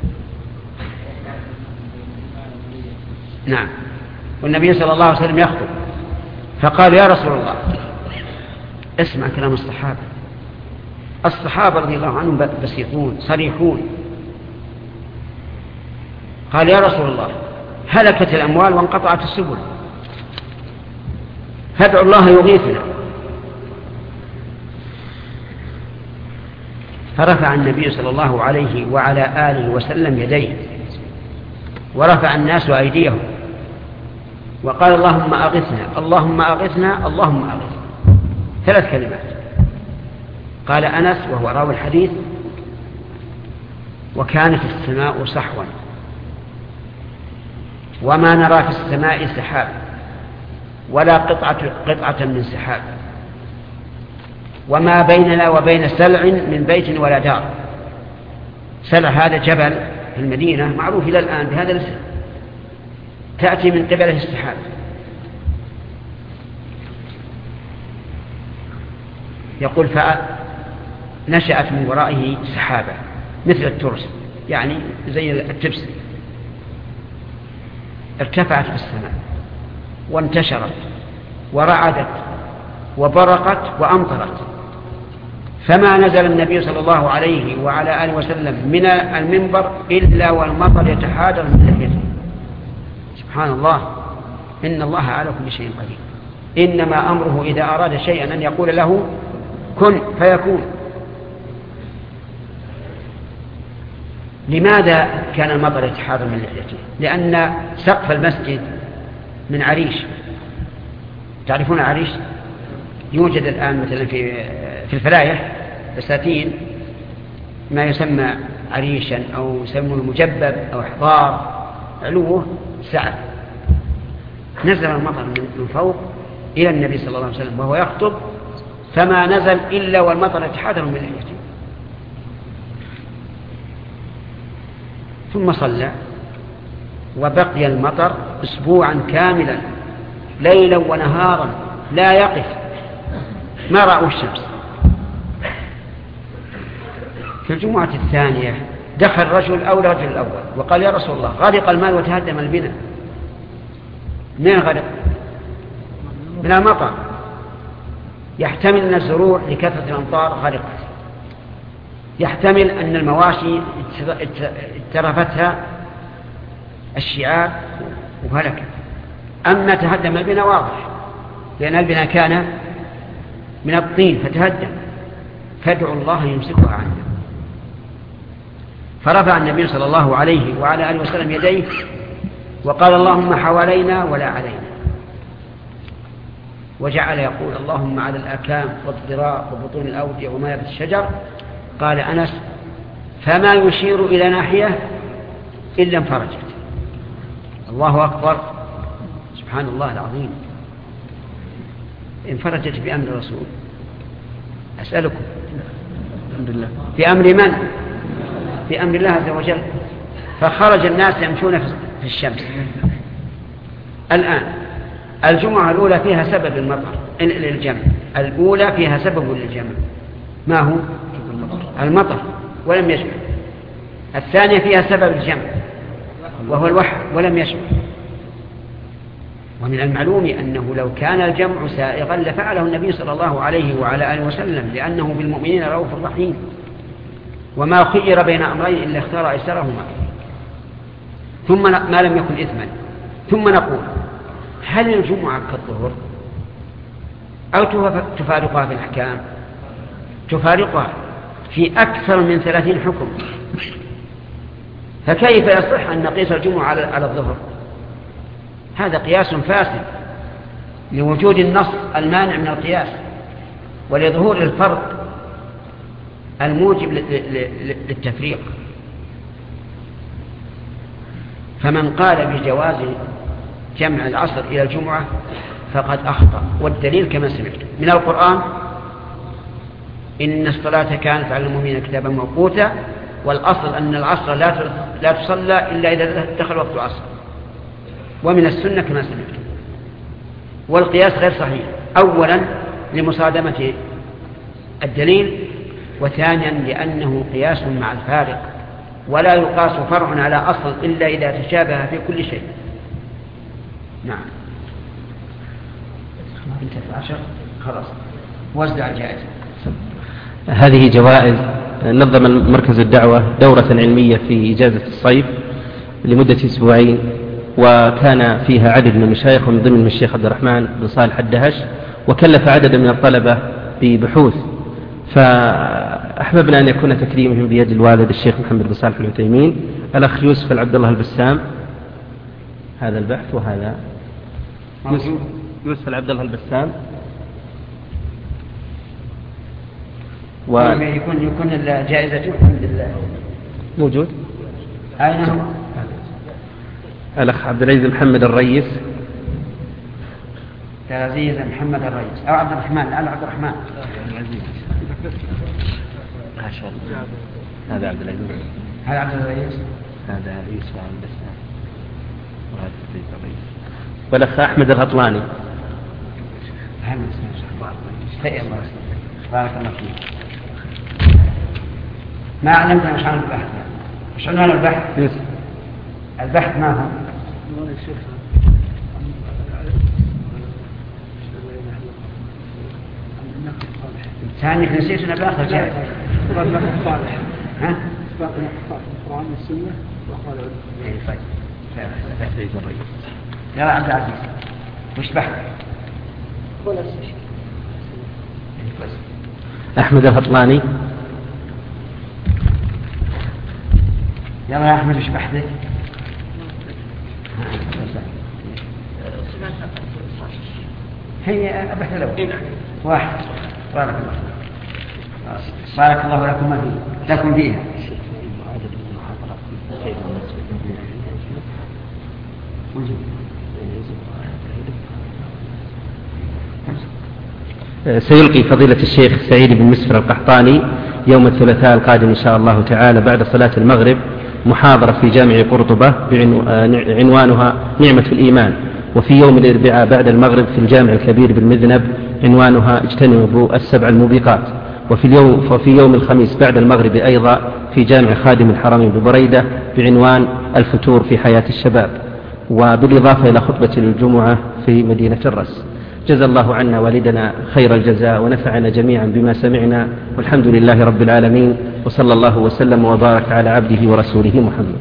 نعم. والنبي صلى الله عليه وسلم يخطب، فقال: يا رسول الله، اسمع كلام الصحابة. الصحابة رضي الله عنهم بسيطون صريحون. قال: يا رسول الله، هلكت الأموال وانقطعت السبل، فادعوا الله يغيثنا. فرفع النبي صلى الله عليه وعلى آله وسلم يديه، ورفع الناس أيديهم، وقال: اللهم أغثنا اللهم أغثنا اللهم أغثنا، ثلاث كلمات. قال أنس وهو راوي الحديث: وكانت السماء صحوا، وما نرى في السماء سحاب ولا قطعة, قطعة من سحاب، وما بيننا وبين سلع من بيت ولا دار. سلع هذا جبل في المدينة معروف إلى الآن بهذا الاسم، تأتي من قبله السحاب. يقول: فنشأت من ورائه سحابة مثل الترس، يعني زي التبس، ارتفعت في السماء وانتشرت ورعدت وبرقت وأمطرت، فما نزل النبي صلى الله عليه وعلى آله وسلم من المنبر إلا والمطر يتحادر من لحيته. سبحان الله، إن الله على كل شيء قدير. إنما أمره إذا أراد شيئا أن يقول له كن فيكون. لماذا كان المطر يتحاذر من لحيته؟ لأن سقف المسجد من عريش. تعرفون عريش؟ يوجد الآن مثلا في في الفلايح بساتين ما يسمى عريشا أو يسمونه مجبب أو حضار، علوه سعة. نزل المطر من فوق إلى النبي صلى الله عليه وسلم وهو يخطب، فما نزل إلا والمطر يتحاذر من لحيته. ثم صلى وبقي المطر أسبوعا كاملا ليلا ونهارا لا يقف، ما رأوا الشمس. في الجمعة الثانية دخل رجل أو رجل الأول وقال يا رسول الله غرق الماء وتهدم البناء. من غرق؟ من المطر. يحتمل أن الزروع لكثرة الأمطار غرقت، يحتمل أن المواشي اترفتها الشعاب وهلكت. أما تهدم البناء واضح، لأن البناء كان من الطين فتهدم، فادعوا الله يمسكها عنه. فرفع النبي صلى الله عليه وعلى آله وسلم يديه وقال اللهم حوالينا ولا علينا، وجعل يقول اللهم على الأكام والضراء وبطون الأودية وما يبت الشجر. قال أنس فما يشير إلى ناحية إلا انفرجت. الله أكبر، سبحان الله العظيم. انفرجت بأمر الرسول. أسألكم الحمد لله بأمر من؟ بأمر الله عز وجل. فخرج الناس يمشون في الشمس. الآن الجمعة الأولى فيها سبب المطر للجمع، الأولى فيها سبب للجمع، ما هو؟ المطر ولم يشمع. الثانية فيها سبب الجمع وهو الوحي ولم يشمع. ومن المعلوم أنه لو كان الجمع سائغا لفعله النبي صلى الله عليه وعلى آله وسلم، لأنه بالمؤمنين رؤوف رحيم، وما خير بين أمرين إلا اختار أيسرهما، ثم ما لم يكن إثما. ثم نقول هل الجمعة كالظهر أو تفارقها في الأحكام؟ تفارقها في أكثر من ثلاثين حكم. فكيف يصح أن نقيس الجمعة على الظهر؟ هذا قياس فاسد لوجود النص المانع من القياس ولظهور الفرق الموجب للتفريق. فمن قال بجواز جمع العصر إلى الجمعة فقد أخطأ، والدليل كما سمعتم من القرآن إن الصلاة كانت على المؤمنين كتابا موقوتا، والأصل أن العصر لا تصلى إلا إذا دخل وقت العصر، ومن السنة كما سمعتم. والقياس غير صحيح، أولا لمصادمة الدليل، وثانيا لأنه قياس مع الفارق، ولا يقاس فرع على أصل إلا إذا تشابه في كل شيء. نعم. انت في العشر خلاص وزع الجائزة. هذه جوائز. نظم مركز الدعوة دورة علمية في إجازة الصيف لمدة أسبوعين، وكان فيها عدد من المشايخ ومن ضمنهم الشيخ عبد الرحمن بن صالح الدهش، وكلف عددا من الطلبة ببحوث. فأحببنا أن يكون تكريمهم بيد الوالد الشيخ محمد بن صالح العثيمين، الأخ يوسف العبد الله البسام. هذا البحث وهذا يوسف, يوسف العبد الله البسام. و... يكون يكون الجائزة الحمد لله موجود. أين هو؟ الأخ عبد العزيز محمد الرئيس. عبد العزيز محمد الرئيس أو عبد الرحمن لعل عبد الرحمن ما شاء الله. هذا عبد العزيز. هذا عبد الرئيس. هذا يوسف عبد البسام. وهذا الرئيس. والأخ أحمد الهطلاني. أهلا وسهلا. بارك الله فيك. ما علمتنا مش عن البحث. مش عنوان البحث؟ يوسف. البحث ما هو؟ ثاني نسيت أنا بآخر جائزة. إثبات النقل الصالح. ها؟ إثبات النقل الصالح في القرآن والسنة وأقوال العلماء. طيب. يا عبد العزيز وش بحثك؟ أحمد الهطلاني. يلا يا أحمد وش بحثك؟ هي بحث الأول واحد. بارك الله بارك الله لكم فيه لكم فيها. سيلقي فضيلة الشيخ سعيد بن مسفر القحطاني يوم الثلاثاء القادم إن شاء الله تعالى بعد صلاة المغرب محاضرة في جامع قرطبة عنوانها نعمة الإيمان، وفي يوم الأربعاء بعد المغرب في الجامع الكبير بالمذنب عنوانها اجتنبوا السبع الموبقات، وفي اليوم وفي يوم الخميس بعد المغرب أيضا في جامع خادم الحرمين ببريدة بعنوان الفتور في حياة الشباب، وبالإضافة إلى خطبة الجمعة في مدينة الرس. جزا الله عنا والدنا خير الجزاء ونفعنا جميعا بما سمعنا، والحمد لله رب العالمين، وصلى الله وسلم وبارك على عبده ورسوله محمد.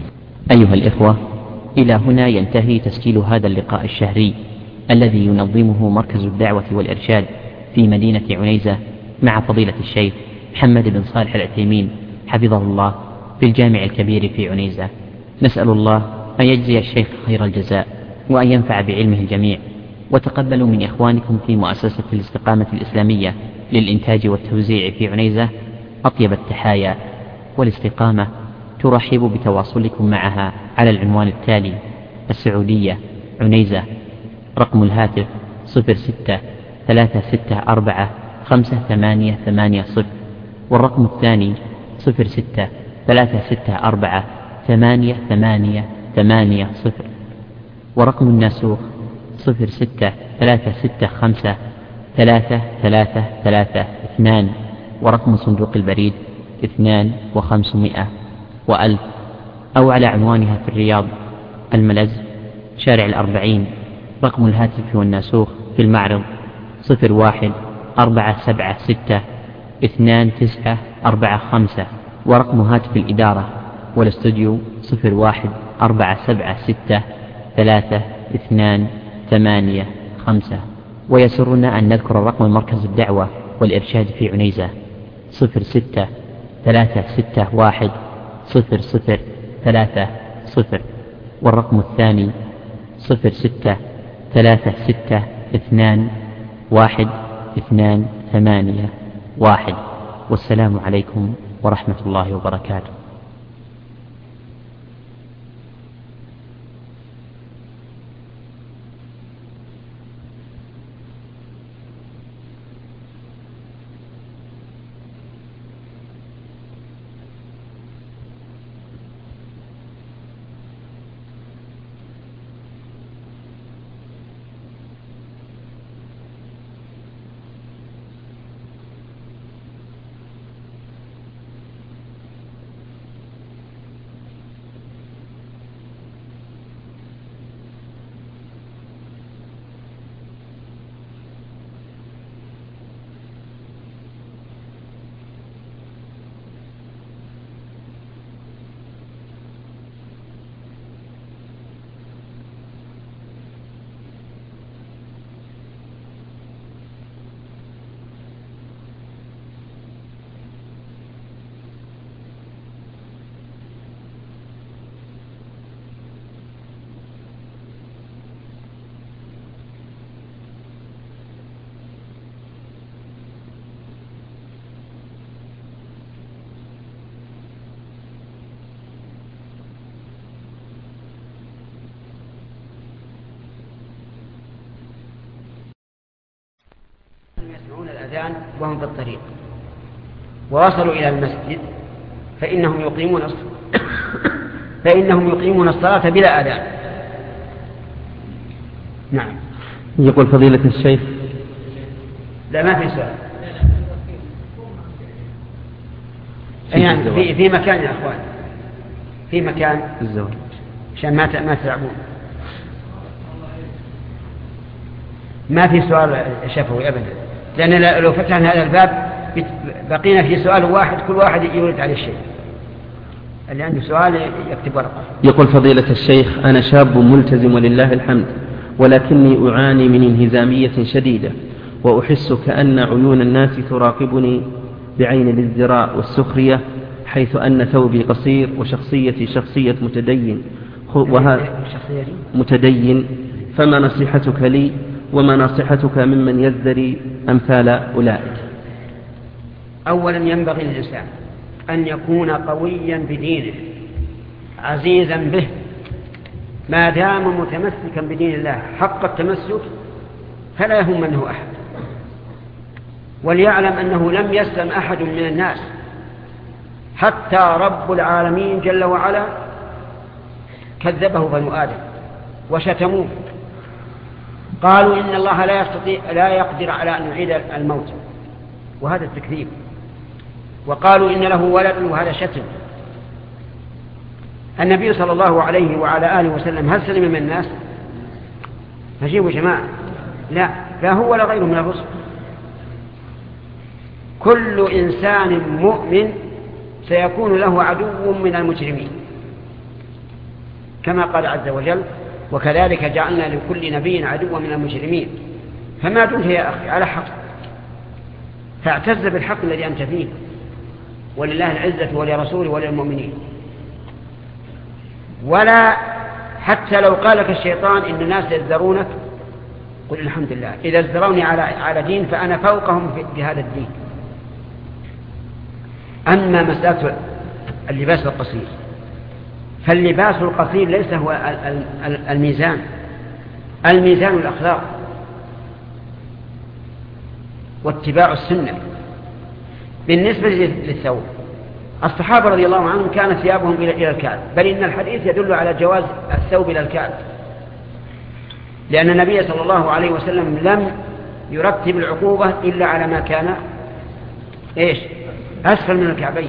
أيها الإخوة، إلى هنا ينتهي تسجيل هذا اللقاء الشهري الذي ينظمه مركز الدعوة والإرشاد في مدينة عنيزة مع فضيلة الشيخ محمد بن صالح العثيمين حفظه الله في الجامع الكبير في عنيزة. نسأل الله أن يجزي الشيخ خير الجزاء وأن ينفع بعلمه الجميع. وتقبلوا من إخوانكم في مؤسسة الاستقامة الإسلامية للإنتاج والتوزيع في عنيزة أطيب التحايا، والاستقامة ترحب بتواصلكم معها على العنوان التالي: السعودية عنيزة، رقم الهاتف صفر ستة ثلاثة ستة أربعة خمسة ثمانية ثمانية صفر، والرقم الثاني صفر ستة ثلاثة ستة أربعة ثمانية ثمانية ثمانية صفر، ورقم الناسوخ صفر ستة ثلاثة ستة خمسة ثلاثة ثلاثة ثلاثة اثنان، ورقم صندوق البريد اثنان وخمسمائة وألف، أو على عنوانها في الرياض الملز شارع الأربعين. رقم الهاتف والناسوخ في المعرض صفر واحد أربعة سبعة ستة اثنان تسعة أربعة خمسة، ورقم هاتف الإدارة والاستوديو صفر واحد أربعة سبعة ستة ثلاثة اثنان ثمانية خمسة. ويسرنا أن نذكر رقم مركز الدعوة والإرشاد في عنيزة صفر ستة ثلاثة ستة واحد صفر صفر ثلاثة صفر، والرقم الثاني صفر ستة ثلاثة ستة اثنان واحد اثنان ثمانية واحد. والسلام عليكم ورحمة الله وبركاته. يسمعون الأذان وهم في الطريق ووصلوا إلى المسجد فإنهم يقيمون فإنهم يقيمون الصلاة بلا أذان. نعم. يقول فضيلة الشيخ. لا ما في سؤال. يعني في في مكان يا أخوان، في مكان الزواج عشان ما ما تلعبون. ما في سؤال شفوي أبدا، لأن لو فتحنا هذا الباب بقينا في سؤال واحد كل واحد يريد عليه الشيء. اللي عنده سؤال يكتب ورقة. يقول فضيلة الشيخ: أنا شاب ملتزم ولله الحمد، ولكني أعاني من انهزامية شديدة، وأحس كأن عيون الناس تراقبني بعين الازدراء والسخرية، حيث أن ثوبي قصير وشخصيتي شخصية متدين وهذا متدين فما نصيحتك لي وما نصيحتك ممن يزدري أمثال أولئك؟ أولا ينبغي للإنسان أن يكون قويا بدينه عزيزا به، ما دام متمسكا بدين الله حق التمسك فلا يهمنه أحد، وليعلم أنه لم يسلم أحد من الناس، حتى رب العالمين جل وعلا كذبه بنو آدم وشتموه، قالوا إن الله لا يستطيع لا يقدر على أن يعيد الموت، وهذا التكذيب، وقالوا إن له ولد، وهذا شتم. النبي صلى الله عليه وعلى آله وسلم هل سلم من الناس؟ فجيبوا جماعة، لا لا هو ولا غيره من الرسل. كل إنسان مؤمن سيكون له عدو من المجرمين، كما قال عز وجل: وكذلك جعلنا لكل نبي عدوا من المجرمين. فما دمت يا أخي على حق فاعتز بالحق الذي أنت فيه، ولله العزة ولرسوله وللمؤمنين. ولا حتى لو قالك الشيطان إن الناس يزدرونك قل الحمد لله، إذا ازدروني على على دين فأنا فوقهم في هذا الدين. أما مسألة اللباس القصير فاللباس القصير ليس هو الميزان، الميزان الأخلاق واتباع السنة. بالنسبة للثوب، الصحابة رضي الله عنهم كانت ثيابهم إلى الكعب، بل إن الحديث يدل على جواز الثوب إلى الكعب، لأن النبي صلى الله عليه وسلم لم يرتب العقوبة إلا على ما كان إيش أسفل من الكعبين.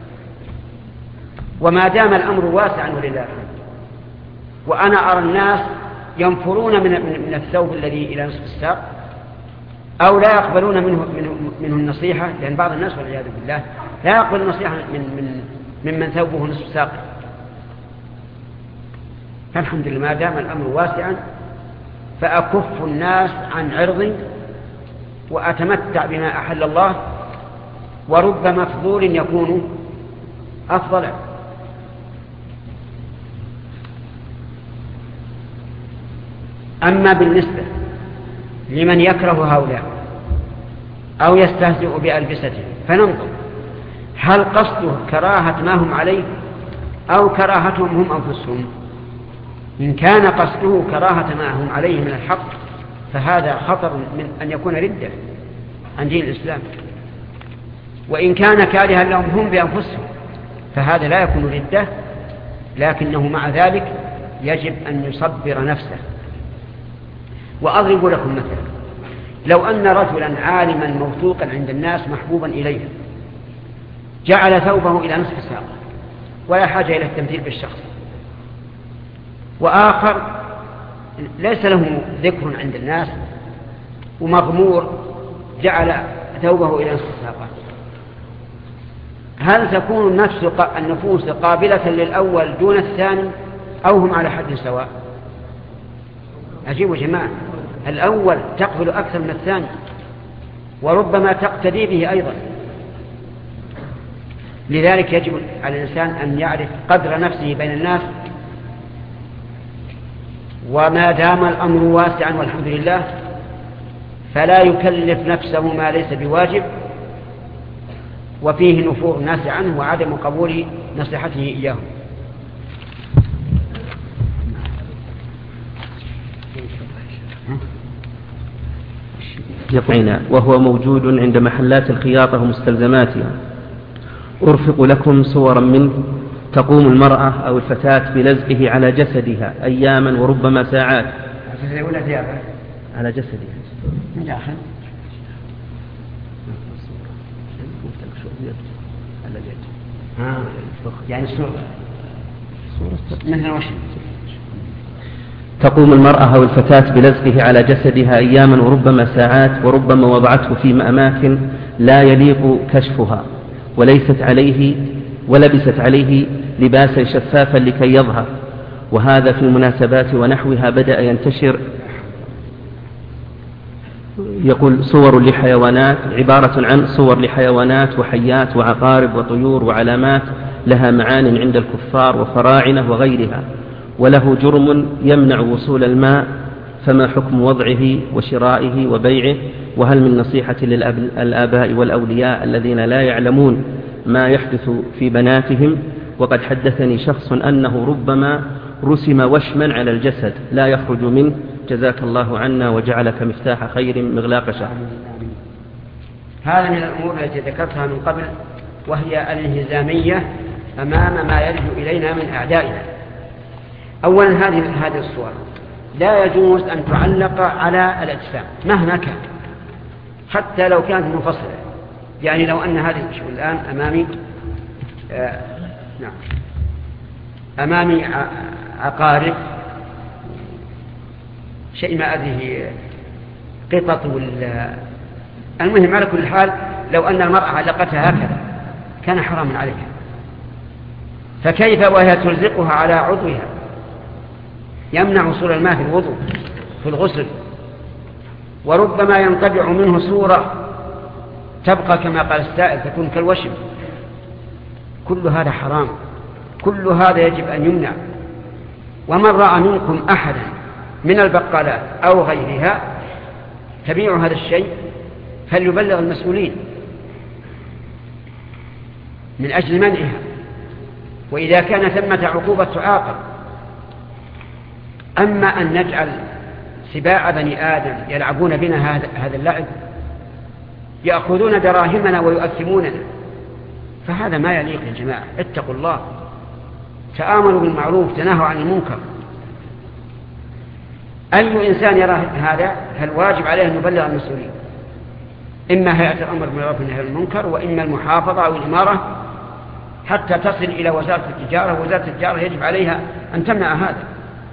وما دام الأمر واسعا ولله الحمد، وأنا أرى الناس ينفرون من من الثوب الذي إلى نصف الساق، أو لا يقبلون منه منه, منه النصيحة، لأن بعض الناس والعياذ بالله لا يقبل النصيحة من من ممن ثوبه نصف ساق. فالحمد لله ما دام الأمر واسعا فأكف الناس عن عرض وأتمتع بما أحل الله، ورب مفضول يكون أفضل. أما بالنسبة لمن يكره هؤلاء أو يستهزئ بألبستهم فننظر هل قصده كراهة ما هم عليه أو كراهتهم هم أنفسهم. إن كان قصده كراهة ما هم عليه من الحق فهذا خطر من أن يكون ردة عن دين الإسلام، وإن كان كارها لهم هم بأنفسهم فهذا لا يكون ردة، لكنه مع ذلك يجب أن يصبر نفسه. وأضرب لكم مثلا: لو أن رجلا عالما موثوقا عند الناس محبوبا إليه جعل ثوبه إلى نصف الساق ولا حاجة إلى التمثيل بالشخص، وآخر ليس له ذكر عند الناس ومغمور جعل ثوبه إلى نصف الساق، هل تكون النفس النفوس قابلة للأول دون الثاني أو هم على حد سواء؟ أجيبوا جماعة، الأول تقبل أكثر من الثاني، وربما تقتدي به أيضا. لذلك يجب على الإنسان أن يعرف قدر نفسه بين الناس، وما دام الأمر واسعا والحمد لله فلا يكلف نفسه ما ليس بواجب، وفيه نفور الناس عنه وعدم قبول نصيحته إياه. يقين وهو موجود عند محلات الخياطة ومستلزماتها. أرفق لكم صورا منه: تقوم المرأة أو الفتاة بلزقه على جسدها أياما وربما ساعات. على جسدها من داخل يعني صورة مثل وش؟ تقوم المرأة أو الفتاة بلزقه على جسدها أياما وربما ساعات، وربما وضعته في أماكن لا يليق كشفها وليست عليه ولبست عليه لباسا شفافا لكي يظهر، وهذا في المناسبات ونحوها بدأ ينتشر. يقول صور لحيوانات، عبارة عن صور لحيوانات وحيات وعقارب وطيور وعلامات لها معان عند الكفار وفراعنة وغيرها، وله جرم يمنع وصول الماء، فما حكم وضعه وشرائه وبيعه؟ وهل من نصيحة للآباء والأولياء الذين لا يعلمون ما يحدث في بناتهم؟ وقد حدثني شخص أنه ربما رسم وشما على الجسد لا يخرج منه، جزاك الله عنا وجعلك مفتاح خير مغلاق شر. هذا من الأمور التي ذكرتها من قبل، وهي الانهزامية أمام ما يرجو إلينا من أعدائنا. أولا هذه هذه الصور لا يجوز أن تعلق على الأجسام مهما كان، حتى لو كانت منفصلة. يعني لو أن هذه شوف الآن أمامي آه نعم أمامي عقارب شيء ما أدري قطط ولا المهم، على كل حال لو أن المرأة علقتها هكذا كان حراما عليها، فكيف وهي تلزقها على عضوها يمنع وصول الماء في الوضوء في الغسل، وربما ينطبع منه صورة تبقى كما قال السائل تكون كالوشم. كل هذا حرام، كل هذا يجب أن يمنع. ومن رأى منكم أحدا من البقالات أو غيرها تبيع هذا الشيء فليبلغ المسؤولين من أجل منعها، وإذا كان ثمة عقوبة تعاقب. أما أن نجعل سباع بني آدم يلعبون بنا هذا اللعب، يأخذون دراهمنا ويؤثموننا، فهذا ما يليق يا جماعة. اتقوا الله، تآمروا بالمعروف، تناهوا عن المنكر. أي إنسان يرى هذا فالواجب عليه أن يبلغ المسؤولين، إما هيئة الأمر بالمعروف والنهي عن المنكر، وإما المحافظة أو الإمارة، حتى تصل إلى وزارة التجارة. وزارة التجارة يجب عليها أن تمنع هذا،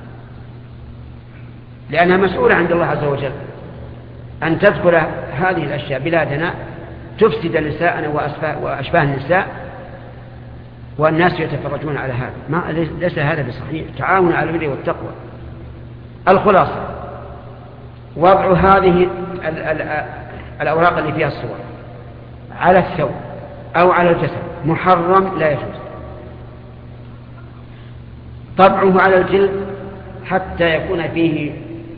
لأنها مسؤولة عند الله عز وجل أن تذكر هذه الأشياء بلادنا تفسد نساءنا وأشباه النساء، والناس يتفرجون على هذا. ما ليس هذا بصحيح. تعاون على البر والتقوى. الخلاصة وضع هذه الأوراق اللي فيها الصور على الثوب أو على الجسد محرم، لا يجوز. طبعه على الجلد حتى يكون فيه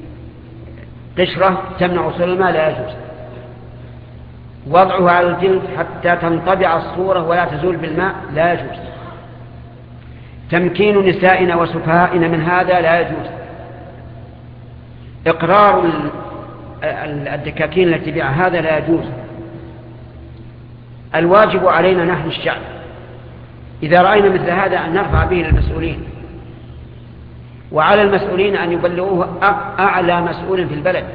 قشرة تمنع وصول الماء، لا يجوز. وضعه على الجلد حتى تنطبع الصورة ولا تزول بالماء، لا يجوز. تمكين نسائنا وسفهائنا من هذا لا يجوز. إقرار الدكاكين التي تبيع هذا لا يجوز. الواجب علينا نحن الشعب إذا رأينا مثل هذا أن نرفع به للمسؤولين، وعلى المسؤولين أن يبلغوه أعلى مسؤول في البلد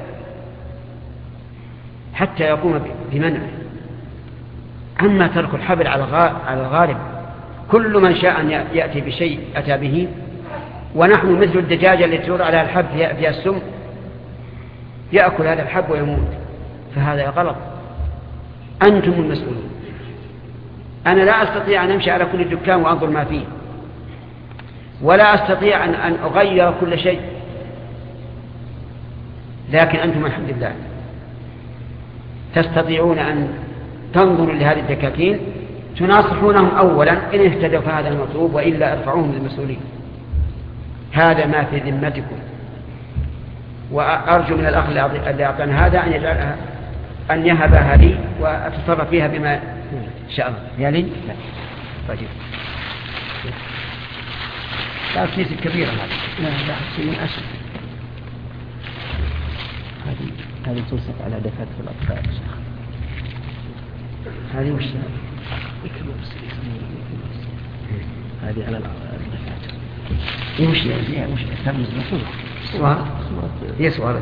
حتى يقوم بمنعه. أما ترك الحبل على الغارب، كل من شاء أن يأتي بشيء أتى به، ونحن مثل الدجاجة التي تدور على الحب فيها السم، يأكل هذا الحب ويموت، فهذا غلط. أنتم المسؤولون. أنا لا أستطيع أن أمشي على كل دكان وأنظر ما فيه، ولا أستطيع أن, أن أغير كل شيء، لكن أنتم الحمد لله تستطيعون أن تنظروا لهذه الدكاكين، تناصحونهم أولا إن اهتدوا فهذا المطلوب، وإلا ارفعوهم للمسؤولين. هذا ما في ذمتكم. وأرجو من الأخ اللي أعطانا هذا أن يجعلها أن يهبها لي وأتصرف فيها بما شاء الله. يا لي لا طيب لا كيس كبيرة هذه. لا لا شيء أسود. هذه هذه توصف على دكاترة الأطفال. هذه وش هذه على الدكاترة. إيه وش هي وش ترمز بصورة صورة هي صورة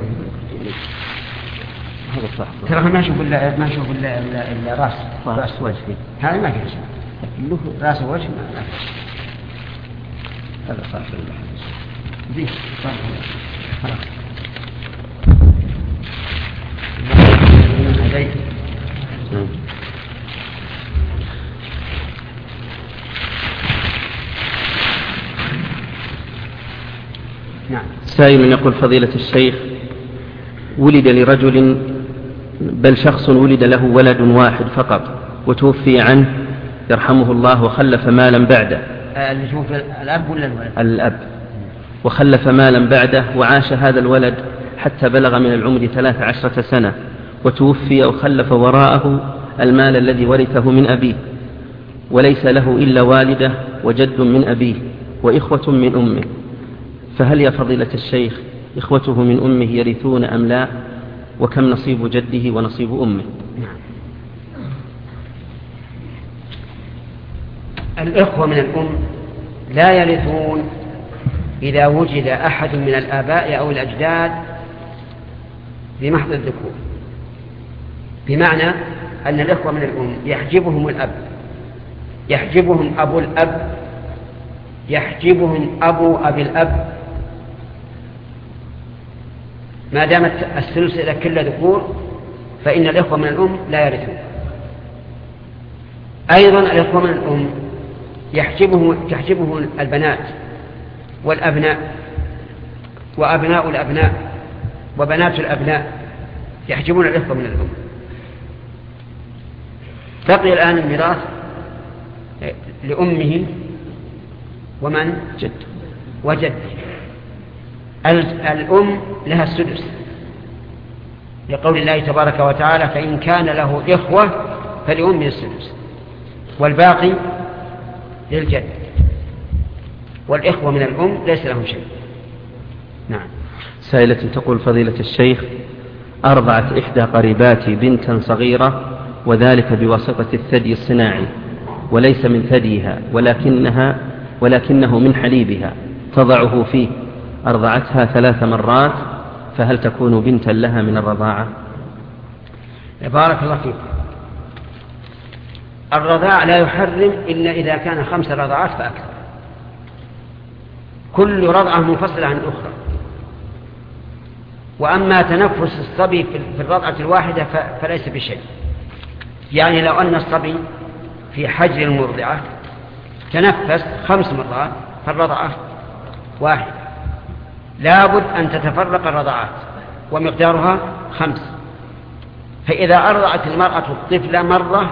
هذا صح. ترى ما شوف إلا ما شوف إلا إلا راس راس وجه هذا ما في شيء له راس وجه ما هذا صح بالله. دي صح خلاص. هذي سائل يقول فضيلة الشيخ، ولد لرجل بل شخص ولد له ولد واحد فقط وتوفي عنه يرحمه الله وخلف مالا بعده. اللي شوف الأب ولا الولد؟ الأب. وخلف مالا بعده وعاش هذا الولد حتى بلغ من العمر ثلاث عشرة سنة وتوفي وخلف وراءه المال الذي ورثه من أبيه، وليس له إلا والدة وجد من أبيه وإخوة من أمه، فهل يا فضيلة الشيخ إخوته من أمه يرثون أم لا؟ وكم نصيب جده ونصيب أمه؟ الإخوة من الأم لا يرثون إذا وجد أحد من الآباء أو الأجداد بمحض الذكور، بمعنى أن الإخوة من الأم يحجبهم الأب، يحجبهم أبو الأب، يحجبهم أبو أبي الأب، ما دامت السلسلة كلها ذكور فإن الإخوة من الأم لا يرثون. أيضا الإخوة من الأم يحجبهم تحجبهم البنات والأبناء وأبناء الأبناء وبنات الأبناء، يحجبون الإخوة من الأم. بقي الآن الميراث لأمه ومن جد وجد. الأم لها السدس لقول الله تبارك وتعالى فإن كان له إخوة فلأمه السدس والباقي للجد، والإخوة من الأم ليس لهم شيء. نعم. سائلة تقول فضيلة الشيخ، أرضعت إحدى قريباتي بنتا صغيرة وذلك بواسطة الثدي الصناعي وليس من ثديها ولكنها ولكنه من حليبها تضعه فيه، أرضعتها ثلاث مرات، فهل تكون بنتا لها من الرضاعة؟ بارك الله فيك. الرضاع لا يحرم إلا إذا كان خمس رضعات فأكثر، كل رضعة منفصلة عن الأخرى. وأما تنفس الصبي في الرضعة الواحدة فليس بشيء، يعني لو أن الصبي في حجر المرضعة تنفس خمس مرات فالرضعة واحد، لابد أن تتفرق الرضعات ومقدارها خمس. فإذا أرضعت المرأة الطفل مرة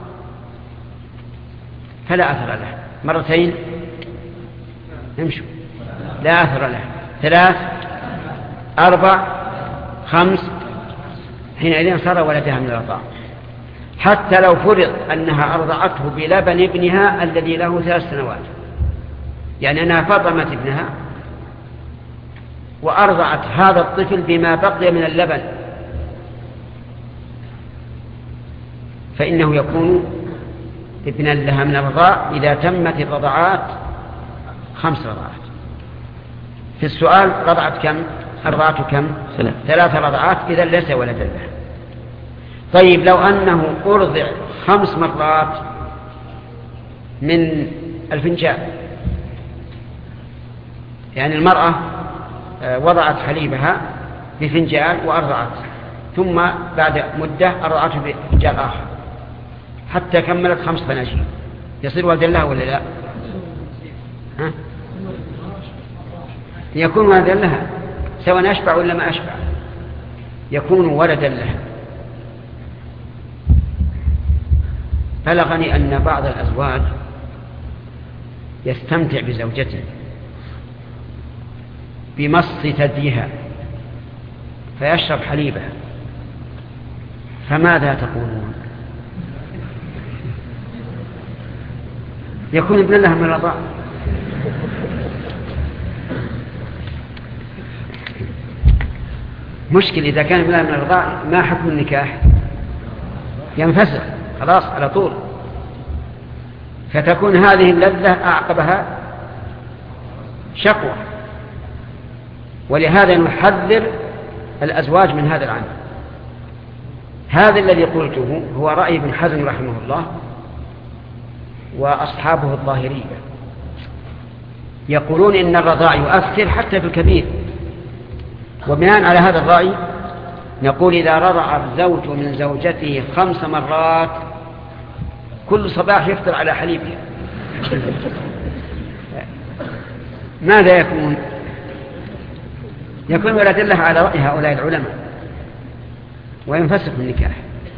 فلا أثر له، مرتين امشوا لا أثر له، ثلاث أربع خمس، حينئذ صار ولدها من الرضاعة. حتى لو فرض أنها أرضعته بلبن ابنها الذي له ثلاث سنوات، يعني أنها فطمت ابنها وأرضعت هذا الطفل بما بقي من اللبن، فإنه يكون ابنا لها من الرضاع إذا تمت الرضعات خمس رضعات. في السؤال رضعت كم؟ الرضعة كم؟ ثلاث, ثلاث رضعات، إذا ليس ولدا له. طيب لو أنه أرضع خمس مرات من الفنجان، يعني المرأة وضعت حليبها بفنجان وأرضعت، ثم بعد مدة أرضعته بفنجان آخر حتى كملت خمس فناجين، يصير ولدا لها ولا لا؟ ها؟ يكون ولدا لها سواء أشبع ولا ما أشبع، يكون ولدا لها. بلغني أن بعض الأزواج يستمتع بزوجته بمص ثديها فيشرب حليبها، فماذا تقولون؟ يكون ابن لها من الرضاعة. مشكل إذا كان ابن لها من الرضاعة ما حكم النكاح؟ ينفسخ خلاص على طول، فتكون هذه اللذة أعقبها شقوة. ولهذا نحذر الأزواج من هذا العمل. هذا الذي قلته هو رأي ابن حزم رحمه الله وأصحابه الظاهرية، يقولون إن الرضاع يؤثر حتى في الكبير. وبناء على هذا الرأي نقول إذا رضع الزوج من زوجته خمس مرات كل صباح يفطر على حليبها ماذا يكون؟ يكون ولد الله على رأي هؤلاء العلماء وينفسخ النكاح.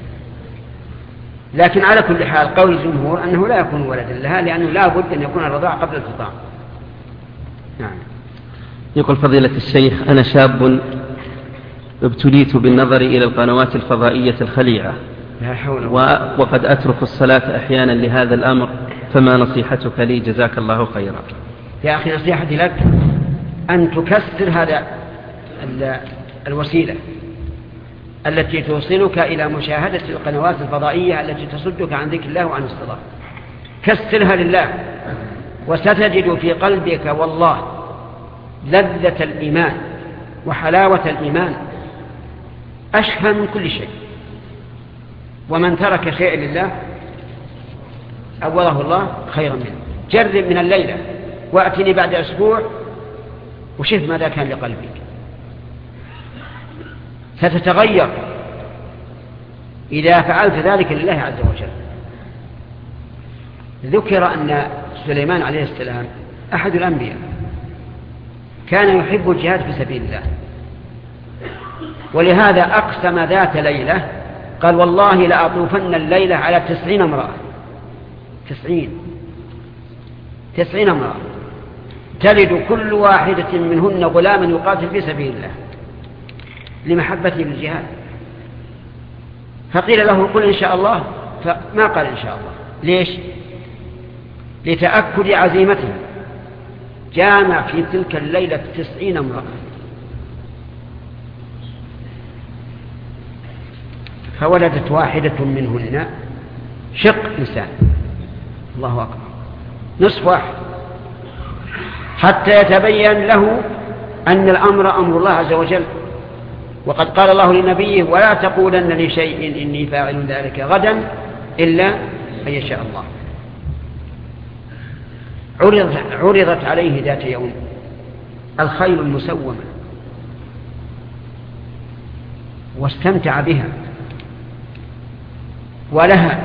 لكن على كل حال قول الجمهور أنه لا يكون ولدا لها، لأنه لا بد أن يكون الرضاع قبل الفطام. نعم. يقول فضيلة الشيخ: أنا شاب ابتليت بالنظر إلى القنوات الفضائية الخليعة، لا حول وقد أترك الصلاة أحيانا لهذا الأمر، فما نصيحتك لي جزاك الله خيرا؟ يا أخي نصيحتي لك أن تكسر هذا الوسيلة التي توصلك إلى مشاهدة القنوات الفضائية التي تصدك عن ذكر الله وعن الصلاة. كسرها لله، وستجد في قلبك والله لذة الإيمان وحلاوة الإيمان أشهى من كل شيء. ومن ترك شيئا لله أوله الله خيرا منه. جرب من الليلة وأتني بعد أسبوع وشوف ماذا كان لقلبك، ستتغير إذا فعلت ذلك لله عز وجل. ذكر أن سليمان عليه السلام أحد الأنبياء كان يحب الجهاد في سبيل الله، ولهذا أقسم ذات ليلة قال: والله لأطوفن الليلة على تسعين امرأة. تسعين تسعين امرأة تلد كل واحدة منهن غلاما يقاتل في سبيل الله لمحبته للجهاد. فقيل له: قل إن شاء الله، فما قال إن شاء الله. ليش؟ لتأكد عزيمته. جامع في تلك الليلة تسعين امرأة، فولدت واحدة منهن شق إنسان. الله أكبر، نصف واحد، حتى يتبين له أن الأمر أمر الله عز وجل. وقد قال الله لنبيه: ولا تقولن لشيء إني فاعل ذلك غدا إلا أن يشاء الله. عرضت, عرضت عليه ذات يوم الخيل المسومة واستمتع بها، ولها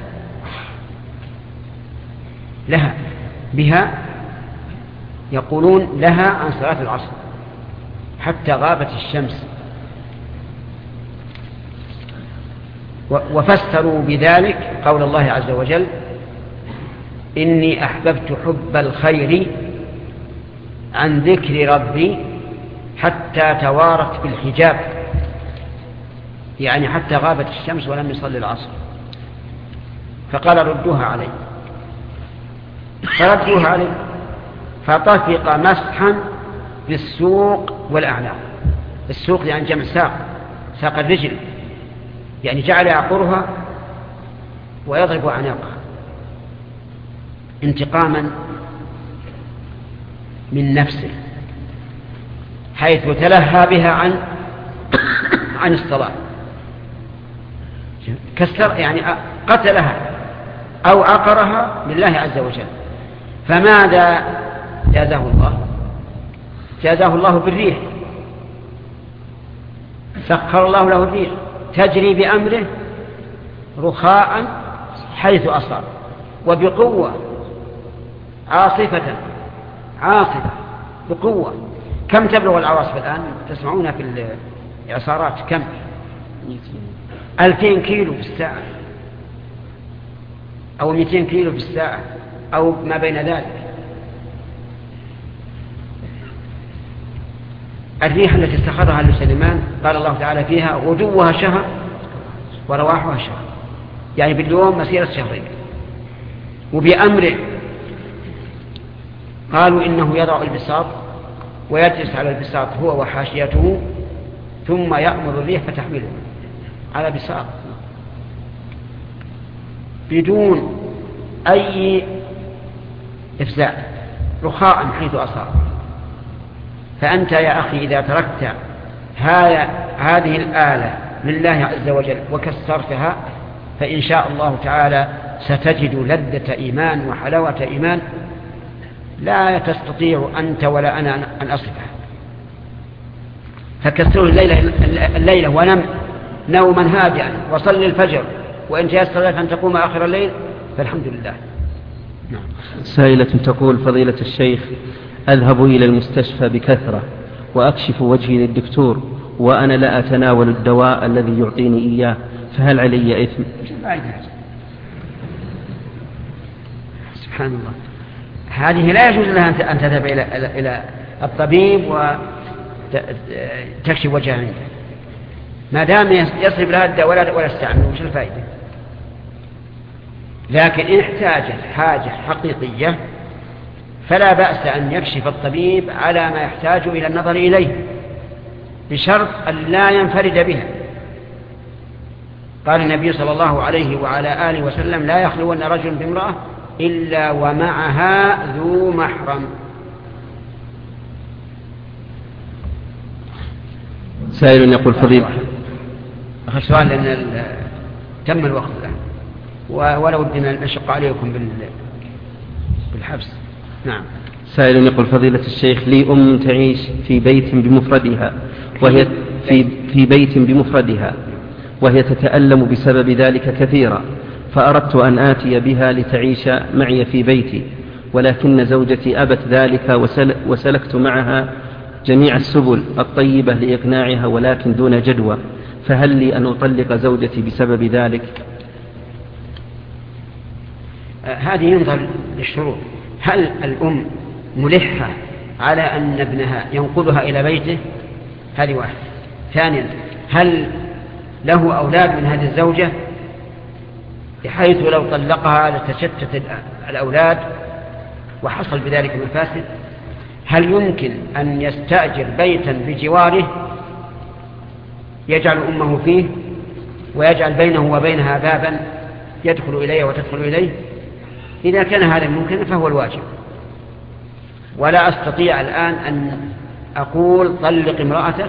لها بها يقولون لها عن صلاة العصر حتى غابت الشمس، وفسروا بذلك قول الله عز وجل: إني أحببت حب الخير عن ذكر ربي حتى توارت بالحجاب، يعني حتى غابت الشمس ولم يصلي العصر. فقال: ردوها علي. فردوها علي فطفق مسحا بالسوق والأعناق. السوق يعني جمع ساق، ساق الرجل، يعني جعل يعقرها ويضرب أعناقها انتقاما من نفسه، حيث تلهى بها عن عن الصلاة. كسر يعني قتلها أو عقرها لله عز وجل. فماذا جازاه الله؟ جازاه الله بالريح. سخر الله له الريح تجري بأمره رخاء حيث أصاب، وبقوة، عاصفة عاصفة بقوة. كم تبلغ العواصف الآن؟ تسمعون في الإعصارات كم؟ ألفين كيلو في الساعة أو مئتين كيلو في الساعة أو ما بين ذلك. الريح التي استخرها لسليمان قال الله تعالى فيها: غدوها شهر ورواحها شهر، يعني باليوم مسيرة شهرين. وبأمره قالوا إنه يضع البساط ويجلس على البساط هو وحاشيته، ثم يأمر الريح فتحمله على بساط بدون أي إفزاع، رخاء حيث أصاب. فأنت يا أخي إذا تركت هذه الآلة لله عز وجل وكسرتها، فإن شاء الله تعالى ستجد لذة إيمان وحلاوة إيمان لا تستطيع أنت ولا أنا أن أصفها. فكسروا الليلة, الليلة ونم نوما هادئا وصل الفجر، وإن تيسر لك أن تقوم آخر الليل فالحمد لله. سائلة تقول: فضيلة الشيخ، أذهب إلى المستشفى بكثرة وأكشف وجهي للدكتور وأنا لا أتناول الدواء الذي يعطيني إياه، فهل علي إثم؟ سبحان الله، هذه لا يجوز لها أن تذهب إلى إلى الطبيب وتكشف وجهها عنده ما دام يصرف لها الدواء ولا يستعمله، وش الفائدة؟ لكن إن احتاجت حاجة حقيقية فلا بأس أن يكشف الطبيب على ما يحتاج إلى النظر إليه بشرط أن لا ينفرد بها. قال النبي صلى الله عليه وعلى آله وسلم: لا يخلون رجل بامرأة إلا ومعها ذو محرم. سائل يقول فضيلة آخر سؤال لأن تم الوقت الآن ولا ودنا نشق عليكم بالحبس. نعم. سائل يقول فضيلة الشيخ: لي أم تعيش في بيت بمفردها وهي في في بيت بمفردها وهي تتألم بسبب ذلك كثيرا، فأردت أن آتي بها لتعيش معي في بيتي، ولكن زوجتي أبت ذلك وسل وسلكت معها جميع السبل الطيبة لإقناعها ولكن دون جدوى، فهل لي أن أطلق زوجتي بسبب ذلك؟ هذه ينظر للشروط. هل الأم ملحة على أن ابنها ينقلها إلى بيته؟ هذه واحد. ثانيا، هل له أولاد من هذه الزوجة بحيث لو طلقها لتشتت الأولاد وحصل بذلك مفاسد؟ هل يمكن أن يستأجر بيتا بجواره يجعل أمه فيه ويجعل بينه وبينها بابا يدخل إليه وتدخل إليه؟ إذا كان هذا ممكن فهو الواجب. ولا أستطيع الآن أن أقول طلق امرأتك،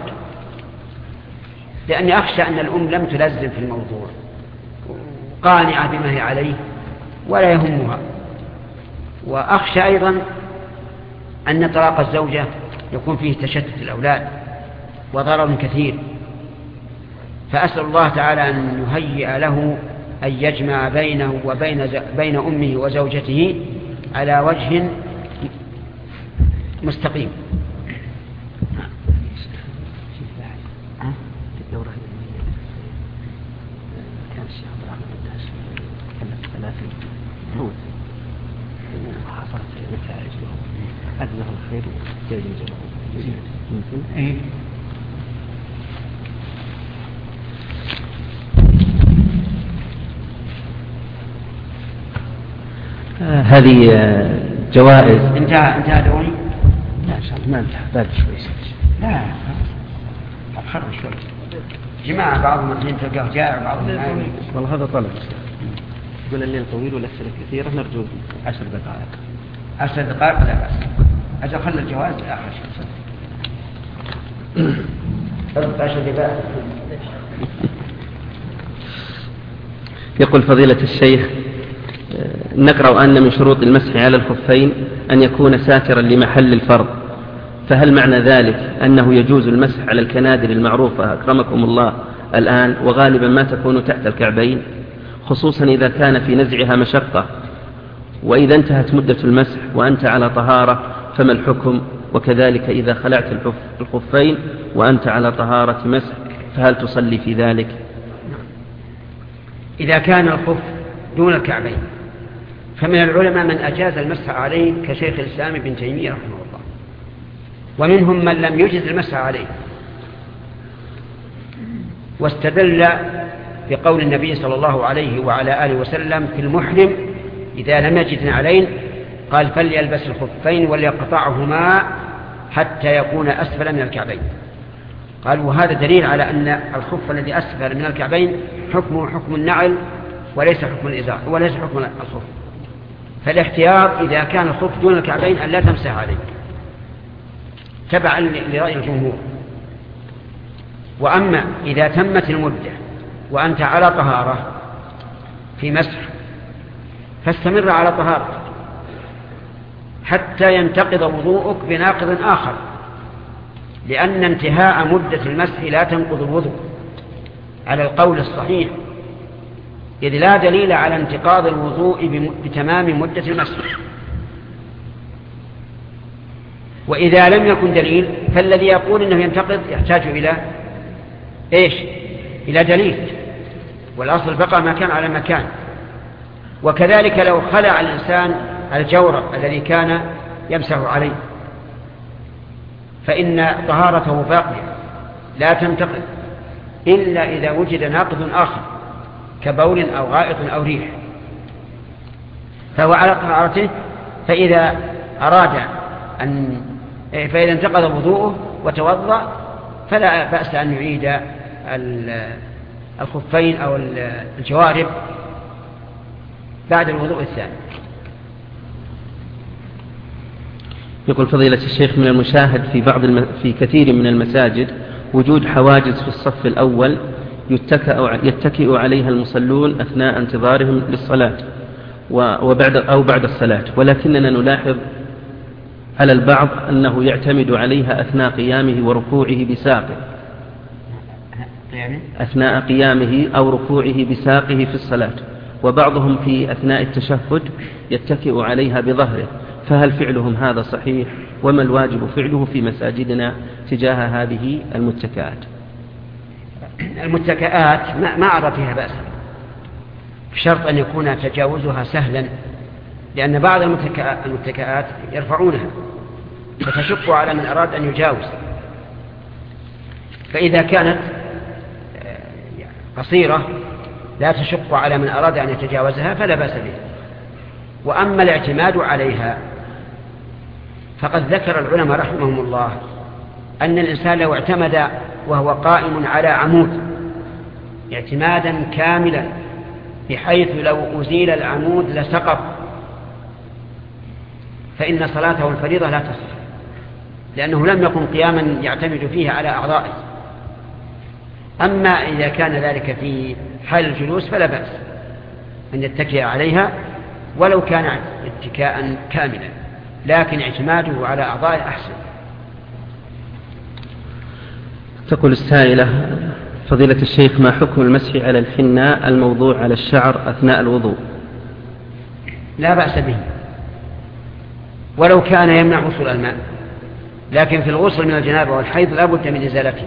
لأني أخشى أن الأم لم تلزم في الموضوع قانعة بما هي عليه ولا يهمها، وأخشى أيضا أن طلاق الزوجة يكون فيه تشتت الأولاد وضرر كثير. فأسأل الله تعالى أن يهيئ له أن يجمع بينه وبين بين أمه وزوجته على وجه مستقيم. أجزاه الخير جزاه إيه؟ آه هذه آه جوائز. انتهى انتهى دوري؟ لا إن شاء الله ما انتهى، باقي شوي. لا خرج شوي جماعة، بعضهم اثنين تلقاه جائع وبعضهم نايم. والله هذا طلب. يقول الليل طويل والأسئلة كثيرة، نرجو عشر دقائق. عشر دقائق لا بأس. أجل خلي الجواز لآخر شيء. فرق عشر دقائق. يقول فضيلة الشيخ: نقرأ أن من شروط المسح على الخفين أن يكون ساترا لمحل الفرض، فهل معنى ذلك أنه يجوز المسح على الكنادر المعروفة أكرمكم الله الآن وغالبا ما تكون تحت الكعبين، خصوصا إذا كان في نزعها مشقة؟ وإذا انتهت مدة المسح وأنت على طهارة فما الحكم؟ وكذلك إذا خلعت الخفين وأنت على طهارة مسح فهل تصلي في ذلك؟ إذا كان الخف دون الكعبين فمن العلماء من أجاز المسح عليه كشيخ الإسلام ابن تيمية رحمه الله، ومنهم من لم يجز المسح عليه، واستدل بقول النبي صلى الله عليه وعلى آله وسلم في المحرم إذا لم يجد نعلين قال فليلبس الخفين وليقطعهما حتى يكون أسفل من الكعبين. قال وهذا دليل على أن الخف الذي أسفل من الكعبين حكمه حكم النعل وليس حكم الإزار وليس حكم الخف، فالاحتياط إذا كان الخف دون الكعبين أن لا تمسح عليه تبعا لرأي الجمهور. وأما إذا تمت المدة وأنت على طهارة في مسح فاستمر على طهارتك حتى ينتقض وضوءك بناقض آخر، لأن انتهاء مدة المسح لا تنقض الوضوء على القول الصحيح، إذ لا دليل على انتقاض الوضوء بتمام مدة المسح. وإذا لم يكن دليل فالذي يقول إنه ينتقض يحتاج إلى إيش؟ إلى دليل، والأصل بقى ما كان على مكان. وكذلك لو خلع الإنسان الجورب الذي كان يمسح عليه فإن طهارته باقية لا تنتقض إلا إذا وجد ناقض آخر كبول أو غائط أو ريح، فهو على طهارته. فإذا أراد أن فإذا انتقض وضوءه وتوضأ فلا بأس أن يعيد الخفين أو الجوارب بعد الوضوء الثاني. يقول فضيلة الشيخ: من المشاهد في بعض الم... في كثير من المساجد وجود حواجز في الصف الأول يتكئ, يتكئ عليها المصلون أثناء انتظارهم للصلاة وبعد أو بعد الصلاة، ولكننا نلاحظ على البعض أنه يعتمد عليها أثناء قيامه وركوعه بساقه أثناء قيامه أو ركوعه بساقه في الصلاة، وبعضهم في أثناء التشهد يتكئ عليها بظهره، فهل فعلهم هذا صحيح؟ وما الواجب فعله في مساجدنا تجاه هذه المتكئات؟ المتكئات ما أرى فيها بأس، بشرط أن يكون تجاوزها سهلا، لأن بعض المتكئات يرفعونها فتشق على من أراد أن يجاوز، فإذا كانت قصيرة لا تشق على من أراد أن يتجاوزها فلا بأس بها. وأما الاعتماد عليها فقد ذكر العلماء رحمهم الله أن الإنسان لو اعتمد وهو قائم على عمود اعتمادا كاملا بحيث لو أزيل العمود لسقط فإن صلاته الفريضة لا تصح، لأنه لم يكن قياما يعتمد فيها على أعضائه. أما إذا كان ذلك في حال الجلوس فلا بأس أن يتكئ عليها ولو كان اتكاء كاملا، لكن اعتماده على أعضائه أحسن. تقول السائلة: فضيلة الشيخ، ما حكم المسح على الحناء الموضوع على الشعر أثناء الوضوء؟ لا بأس به ولو كان يمنع وصول الماء، لكن في الغسل من الجنابة والحيض لا بد من إزالته.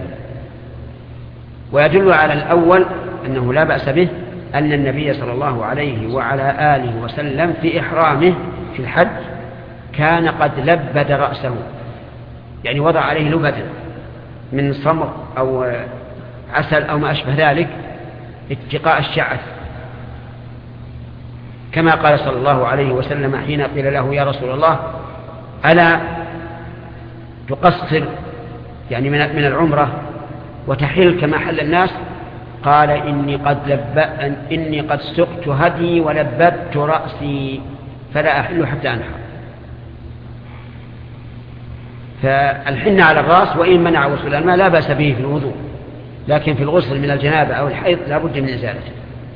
ويدل على الأول أنه لا بأس به أن النبي صلى الله عليه وعلى آله وسلم في إحرامه في الحج كان قد لبد رأسه، يعني وضع عليه لبدا من صمغ أو عسل أو ما أشبه ذلك اتقاء الشعث، كما قال صلى الله عليه وسلم حين قيل له: يا رسول الله ألا تقصر يعني من العمرة وتحل كما حل الناس؟ قال: إني قد, لب... إني قد سقت هدي ولبدت رأسي فلا أحل حتى أنحر. فالحنة على الرأس وإن منع وصول الماء لا بأس به في الوضوء، لكن في الغسل من الجنابة أو الحيض لا بد من إزالته.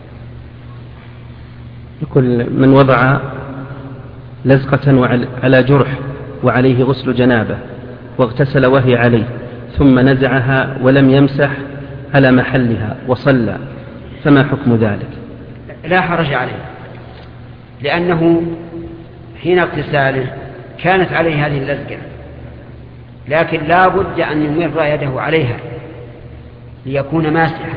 يقول: من وضع لزقة على جرح وعليه غسل جنابة واغتسل وهي عليه ثم نزعها ولم يمسح على محلها وصلى، فما حكم ذلك؟ لا حرج عليه، لأنه حين اغتساله كانت عليه هذه اللزقة، لكن لا بد أن يمر يده عليها ليكون ماسحا،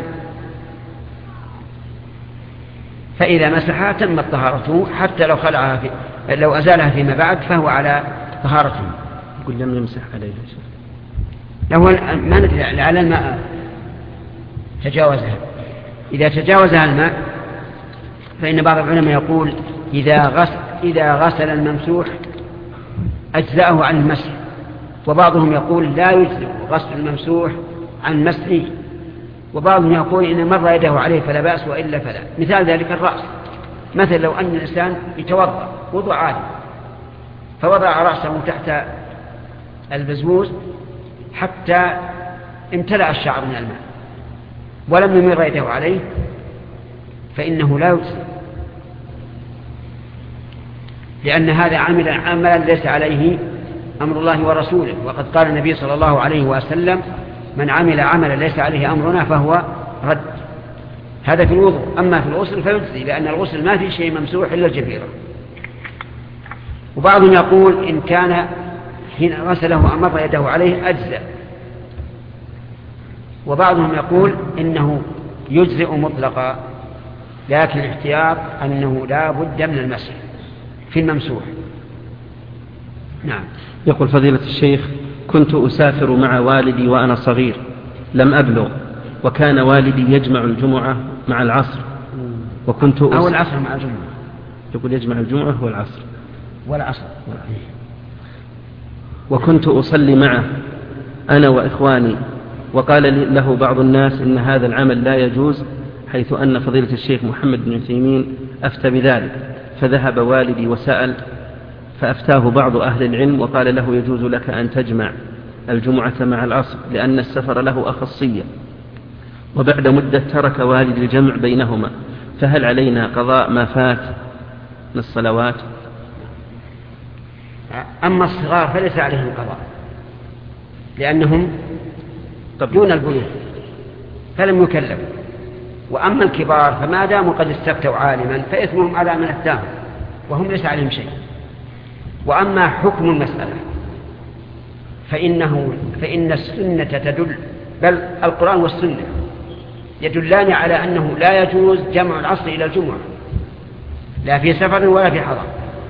فإذا مسحها تمت طهارته حتى لو خلعها في لو أزالها فيما بعد فهو على طهارته. يقول: لم يمسح عليها لو ما ندري على الماء تجاوزها، إذا تجاوزها الماء فإن بعض العلماء يقول إذا غسل, إذا غسل الممسوح أجزأه عن المسح، وبعضهم يقول لا يجزئ غسل الممسوح عن مسحه، وبعضهم يقول إن مر يده عليه فلا بأس وإلا فلا. مثال ذلك الرأس، مثل لو أن الإنسان يتوضأ وضوء عادي فوضع رأسه تحت البزبوز حتى امتلأ الشعر من الماء ولم يمر يده عليه فإنه لا يجزئ، لأن هذا عمل عملا ليس عليه أمر الله ورسوله، وقد قال النبي صلى الله عليه وسلم: من عمل عملا ليس عليه أمرنا فهو رد. هذا في الوضوء. أما في الغسل فيجزي، لأن الغسل ما في شيء ممسوح إلا الجبيرة. وبعضهم يقول إن كان حين غسله أمر يده عليه أجزأ. وبعضهم يقول إنه يجزئ مطلقا، لكن الاحتياط أنه لا بد من المسح في الممسوح. نعم. يقول فضيلة الشيخ: كنت أسافر مع والدي وأنا صغير لم أبلغ، وكان والدي يجمع الجمعة مع العصر، وكنت أس... أو العصر مع الجمعة. يقول يجمع الجمعة والعصر والعصر. وكنت أصلي معه أنا وإخواني، وقال له بعض الناس إن هذا العمل لا يجوز، حيث أن فضيلة الشيخ محمد بن عثيمين أفتى بذلك، فذهب والدي وسأل، فأفتاه بعض أهل العلم وقال له يجوز لك أن تجمع الجمعة مع العصر لأن السفر له أخصية. وبعد مدة ترك والدي الجمع بينهما، فهل علينا قضاء ما فات من الصلوات؟ أما الصغار فليس عليهم قضاء، لأنهم دون البلوغ فلم يكلفوا. وأما الكبار فما داموا قد استفتوا عالما فإثمهم على من أفتاهم، وهم ليس عليهم شيء. وأما حكم المسألة فإنه فإن السنة تدل، بل القرآن والسنة يدلان على أنه لا يجوز جمع العصر إلى الجمعة، لا في سفر ولا في حضر.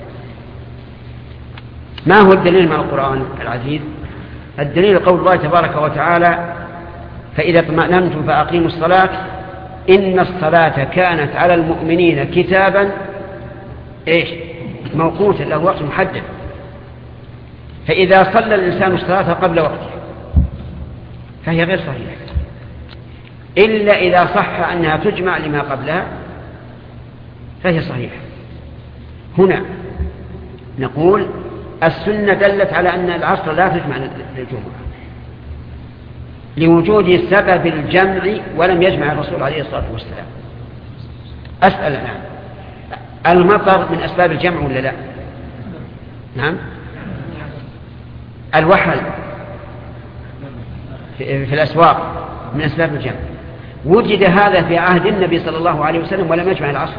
ما هو الدليل من القرآن العزيز؟ الدليل قول الله تبارك وتعالى: فإذا اطمأننتم فأقيموا الصلاة إن الصلاة كانت على المؤمنين كتابا إيش موقوتا، له وقت محدد. فإذا صلى الإنسان الصلاة قبل وقتها فهي غير صحيحة، إلا إذا صح أنها تجمع لما قبلها فهي صحيحة. هنا نقول السنة دلت على أن العصر لا تجمع للجمعة لوجود سبب الجمع، ولم يجمع الرسول عليه الصلاة والسلام. أسأل الآن: المطر من أسباب الجمع ولا لا؟ نعم. الوحل في, في الأسواق من أسباب الجمع. وجد هذا في عهد النبي صلى الله عليه وسلم ولم يجمع العصر،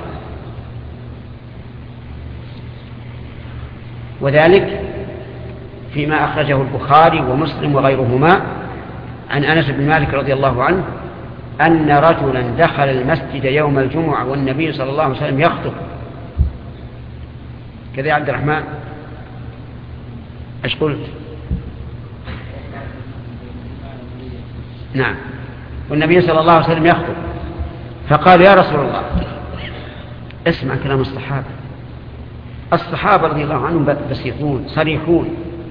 وذلك فيما أخرجه البخاري ومسلم وغيرهما عن أنس بن مالك رضي الله عنه أن رجلا دخل المسجد يوم الجمعة والنبي صلى الله عليه وسلم يخطب. كذا يا عبد الرحمن، ايش قلت؟ نعم. والنبي صلى الله عليه وسلم يخطب، فقال: يا رسول الله، اسمع كلام الصحابة. الصحابة رضي الله عنهم بسيطون صريحون.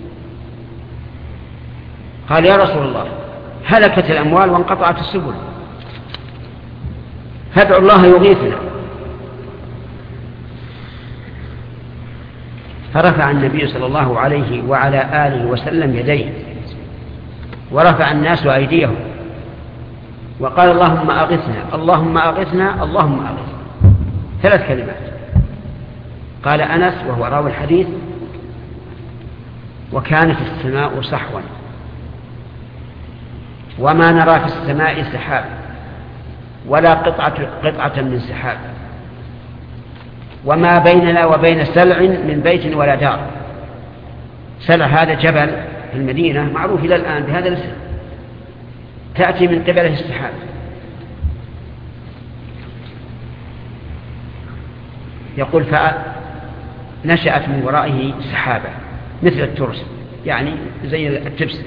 قال: يا رسول الله، هلكت الأموال وانقطعت السبل، فادعوا الله يغيثنا. فرفع النبي صلى الله عليه وعلى آله وسلم يديه، ورفع الناس أيديهم، وقال: اللهم أغثنا اللهم أغثنا اللهم أغثنا، ثلاث كلمات. قال أنس وهو راوي الحديث: وكانت السماء صحوا، وما نرى في السماء سحاب ولا قطعة, قطعة من سحاب، وما بيننا وبين سلع من بيت ولا دار. سلع هذا جبل في المدينة معروف إلى الآن بهذا الاسم، تأتي من قبله السحاب. يقول: فنشأت من ورائه سحابة مثل الترس، يعني زي التبس،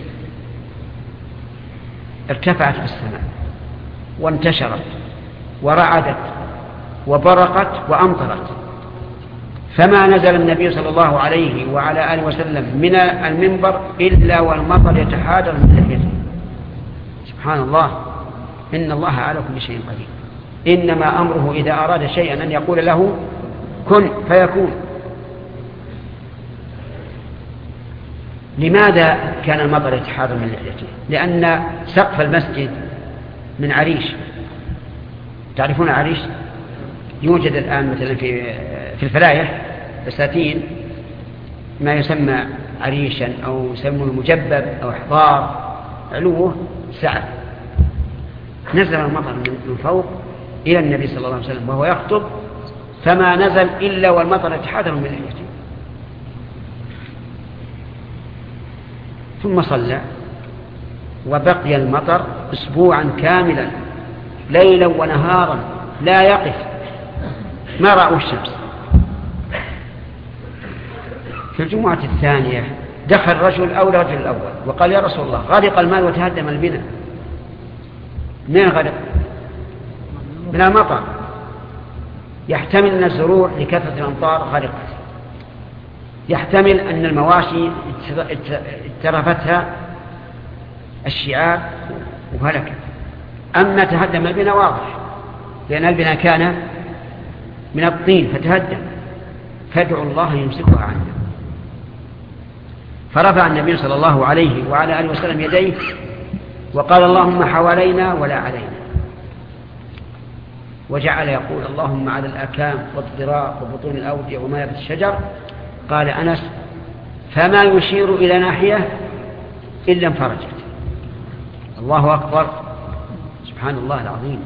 ارتفعت في السماء وانتشرت ورعدت وبرقت وأمطرت، فما نزل النبي صلى الله عليه وعلى آله وسلم من المنبر إلا والمطر يتحادر من لحيته. سبحان الله، إن الله على كل شيء قدير. إنما أمره إذا أراد شيئا أن يقول له كن فيكون. لماذا كان المطر يتحادر من لحيته؟ لأن سقف المسجد من عريش، تعرفون عريش؟ يوجد الآن مثلا في في الفلايح بساتين ما يسمى عريشا أو يسمونه مجبب أو حضار، علوه سعة. نزل المطر من فوق إلى النبي صلى الله عليه وسلم وهو يخطب، فما نزل إلا والمطر يتحادر من لحيته. ثم صلى، وبقي المطر أسبوعا كاملا ليلا ونهارا لا يقف، ما رأوا الشمس. في الجمعة الثانية دخل رجل أو رجل الأول وقال: يا رسول الله، غرق المال وتهدم البناء. من غرق؟ من المطر. يحتمل أن الزروع لكثرة الأمطار غرقت، يحتمل أن المواشي اترفتها الشعاب وهلكت. أما تهدم البناء واضح، لأن البناء كان من الطين فتهدم، فادعوا الله يمسكها عنه. فرفع النبي صلى الله عليه وعلى آله وسلم يديه وقال: اللهم حوالينا ولا علينا، وجعل يقول: اللهم على الأكام والضراع وبطون الأودية وما يبت الشجر. قال أنس: فما يشير إلى ناحية إلا انفرجت. الله أكبر، سبحان الله العظيم.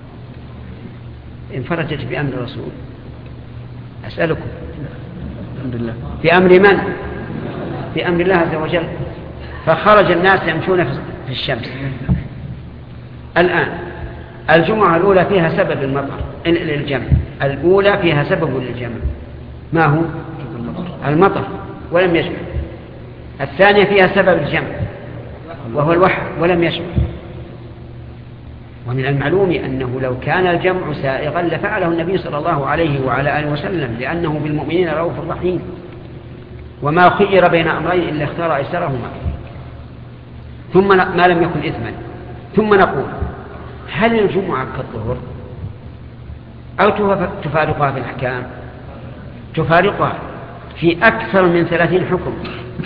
انفرجت بأمر الرسول. أسألكم، الحمد لله، بأمر من؟ بأمر الله عز وجل. فخرج الناس يمشون في الشمس. الآن الجمعة الأولى فيها سبب المطر للجمع، الأولى فيها سبب للجمع، ما هو؟ المطر ولم يجمع. الثانية فيها سبب الجمع وهو الوحي ولم يجمع. ومن المعلوم أنه لو كان الجمع سائغا لفعله النبي صلى الله عليه وعلى آله وسلم، لأنه بالمؤمنين رؤوف رحيم، وما خير بين أمرين إلا اختار أيسرهما، ثم ما لم يكن إثما. ثم نقول: هل الجمعة كالظهر أو تفارقها في الأحكام؟ تفارقها في أكثر من ثلاثين حكم.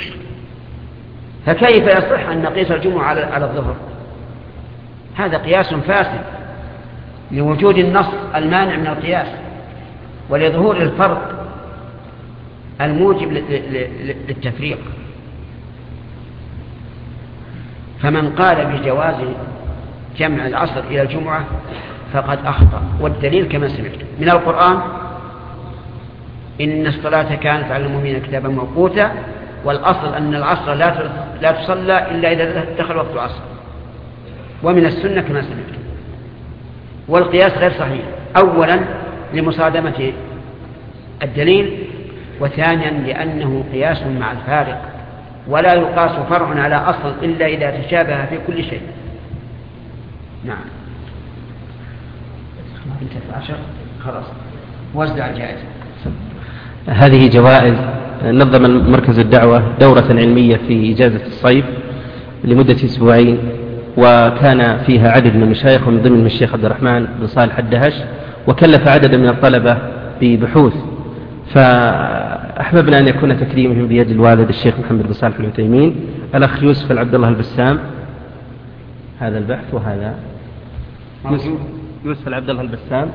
فكيف يصح أن نقيس الجمعة على الظهر؟ هذا قياس فاسد لوجود النص المانع من القياس ولظهور الفرق الموجب للتفريق. فمن قال بجواز جمع العصر إلى الجمعة فقد أخطأ، والدليل كما سمعت من القرآن: إن الصلاة كانت على المؤمنين كتابا موقوتا، والأصل أن العصر لا تصلى إلا إذا دخل وقت العصر. ومن السنة كما سمعت. والقياس غير صحيح، أولا لمصادمة الدليل، وثانيا لأنه قياس مع الفارق، ولا يقاس فرع على أصل إلا إذا تشابه في كل شيء. نعم. انت في عشر خلاص وزع الجائزة. هذه جوائز. نظم مركز الدعوة دورة علمية في إجازة الصيف لمدة أسبوعين، وكان فيها عدد من المشايخ ومن ضمنهم الشيخ عبد الرحمن بن صالح الدهش، وكلف عددا من الطلبة ببحوث. فأحببنا أن يكون تكريمهم بيد الوالد الشيخ محمد بن صالح العثيمين. الأخ يوسف العبد الله البسام، هذا البحث، وهذا يوسف العبد الله البسام،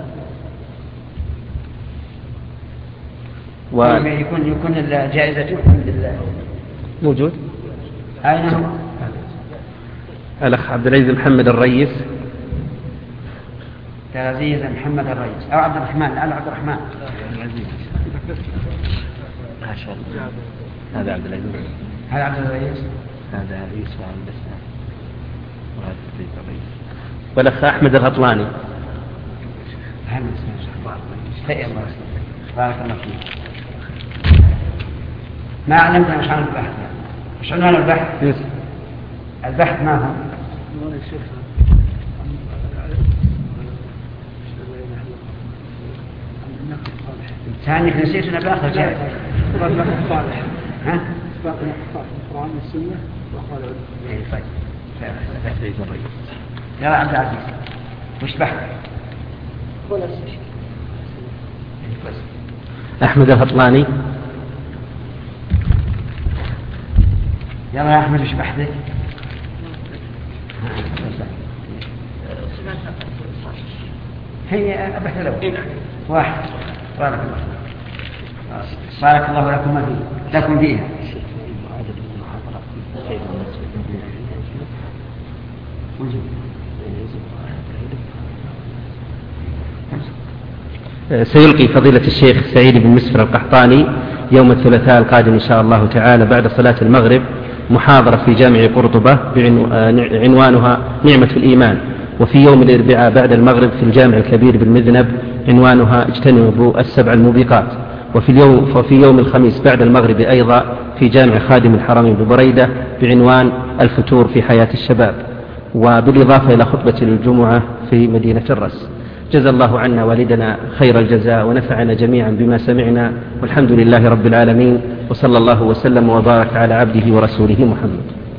و... يكون يكون الجائزة الحمد لله موجود. أين هو؟ الأخ عبد العزيز محمد الرئيس. عبد العزيز محمد الرئيس أو عبد الرحمن؟ لا، عبد الرحمن. ما شاء الله. هذا عبد العزيز، هذا عبد الرئيس، هذا يوسف عبد السلام، وهذا الرئيس. والأخ أحمد الغطلاني. خير الله يسلمك، بارك الله فيك. ما علمتنا مش عن البحث، مش عنوان البحث؟ يوسف. البحث ما هو؟ ثاني نسيت أن باخذ جائزة. إثبات الصالح. ها؟ إثبات القرآن والسنة وقال طيب. يا عبد العزيز وش بحث؟ أحمد الهطلاني. يلا يا أحمد وش بحثك؟ هي بحث الأول واحد. بارك الله بارك الله لكم فيه لكم فيها. سيلقي فضيلة الشيخ سعيد بن مسفر القحطاني يوم الثلاثاء القادم إن شاء الله تعالى بعد صلاة المغرب محاضرة في جامع قرطبة عنوانها نعمة الإيمان، وفي يوم الأربعاء بعد المغرب في الجامع الكبير بالمذنب عنوانها اجتنبوا السبع الموبقات، وفي اليوم, وفي يوم الخميس بعد المغرب أيضا في جامع خادم الحرمين ببريدة بعنوان الفتور في حياة الشباب، وبالإضافة إلى خطبة الجمعة في مدينة الرس. جزا الله عنا والدنا خير الجزاء ونفعنا جميعا بما سمعنا، والحمد لله رب العالمين، وصلى الله وسلم وبارك على عبده ورسوله محمد.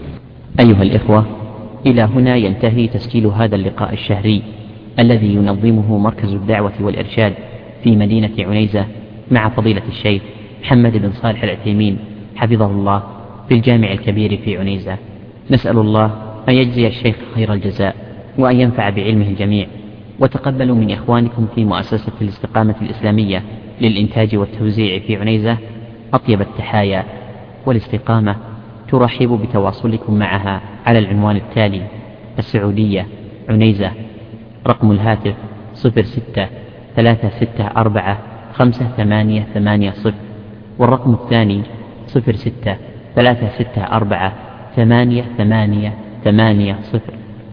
أيها الإخوة، إلى هنا ينتهي تسجيل هذا اللقاء الشهري الذي ينظمه مركز الدعوة والإرشاد في مدينة عنيزة مع فضيلة الشيخ محمد بن صالح العثيمين حفظه الله في الجامع الكبير في عنيزة. نسأل الله أن يجزي الشيخ خير الجزاء وأن ينفع بعلمه الجميع. وتقبلوا من إخوانكم في مؤسسة الاستقامة الإسلامية للإنتاج والتوزيع في عنيزة أطيب التحايا، والاستقامة ترحب بتواصلكم معها على العنوان التالي: السعودية عنيزة، رقم الهاتف صفر ستة ثلاثة ستة أربعة خمسة ثمانية ثمانية صفر، والرقم الثاني صفر ستة ثلاثة ستة أربعة ثمانية ثمانية ثمانية صفر،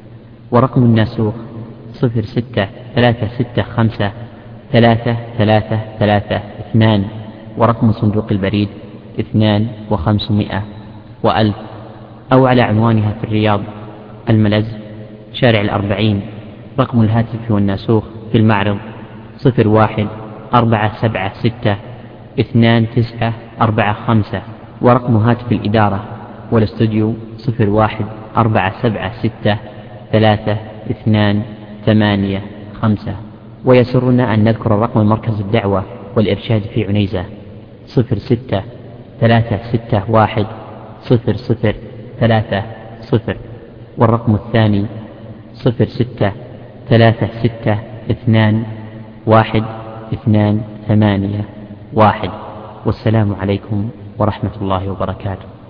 ورقم الناسوخ صفر ستة ثلاثة ستة خمسة ثلاثة ثلاثة ثلاثة اثنان، ورقم صندوق البريد اثنان وخمسمائة وألف، أو على عنوانها في الرياض الملز شارع الأربعين، رقم الهاتف والناسوخ في المعرض صفر واحد أربعة سبعة ستة اثنان تسعة أربعة خمسة، ورقم هاتف الإدارة والاستوديو صفر واحد أربعة سبعة ستة ثلاثة اثنان ثمانية خمسة. ويسرنا أن نذكر رقم مركز الدعوة والإرشاد في عنيزة صفر ستة ثلاثة ستة واحد صفر صفر ثلاثة صفر، والرقم الثاني صفر ستة ثلاثة ستة اثنان واحد اثنان ثمانية واحد. والسلام عليكم ورحمة الله وبركاته.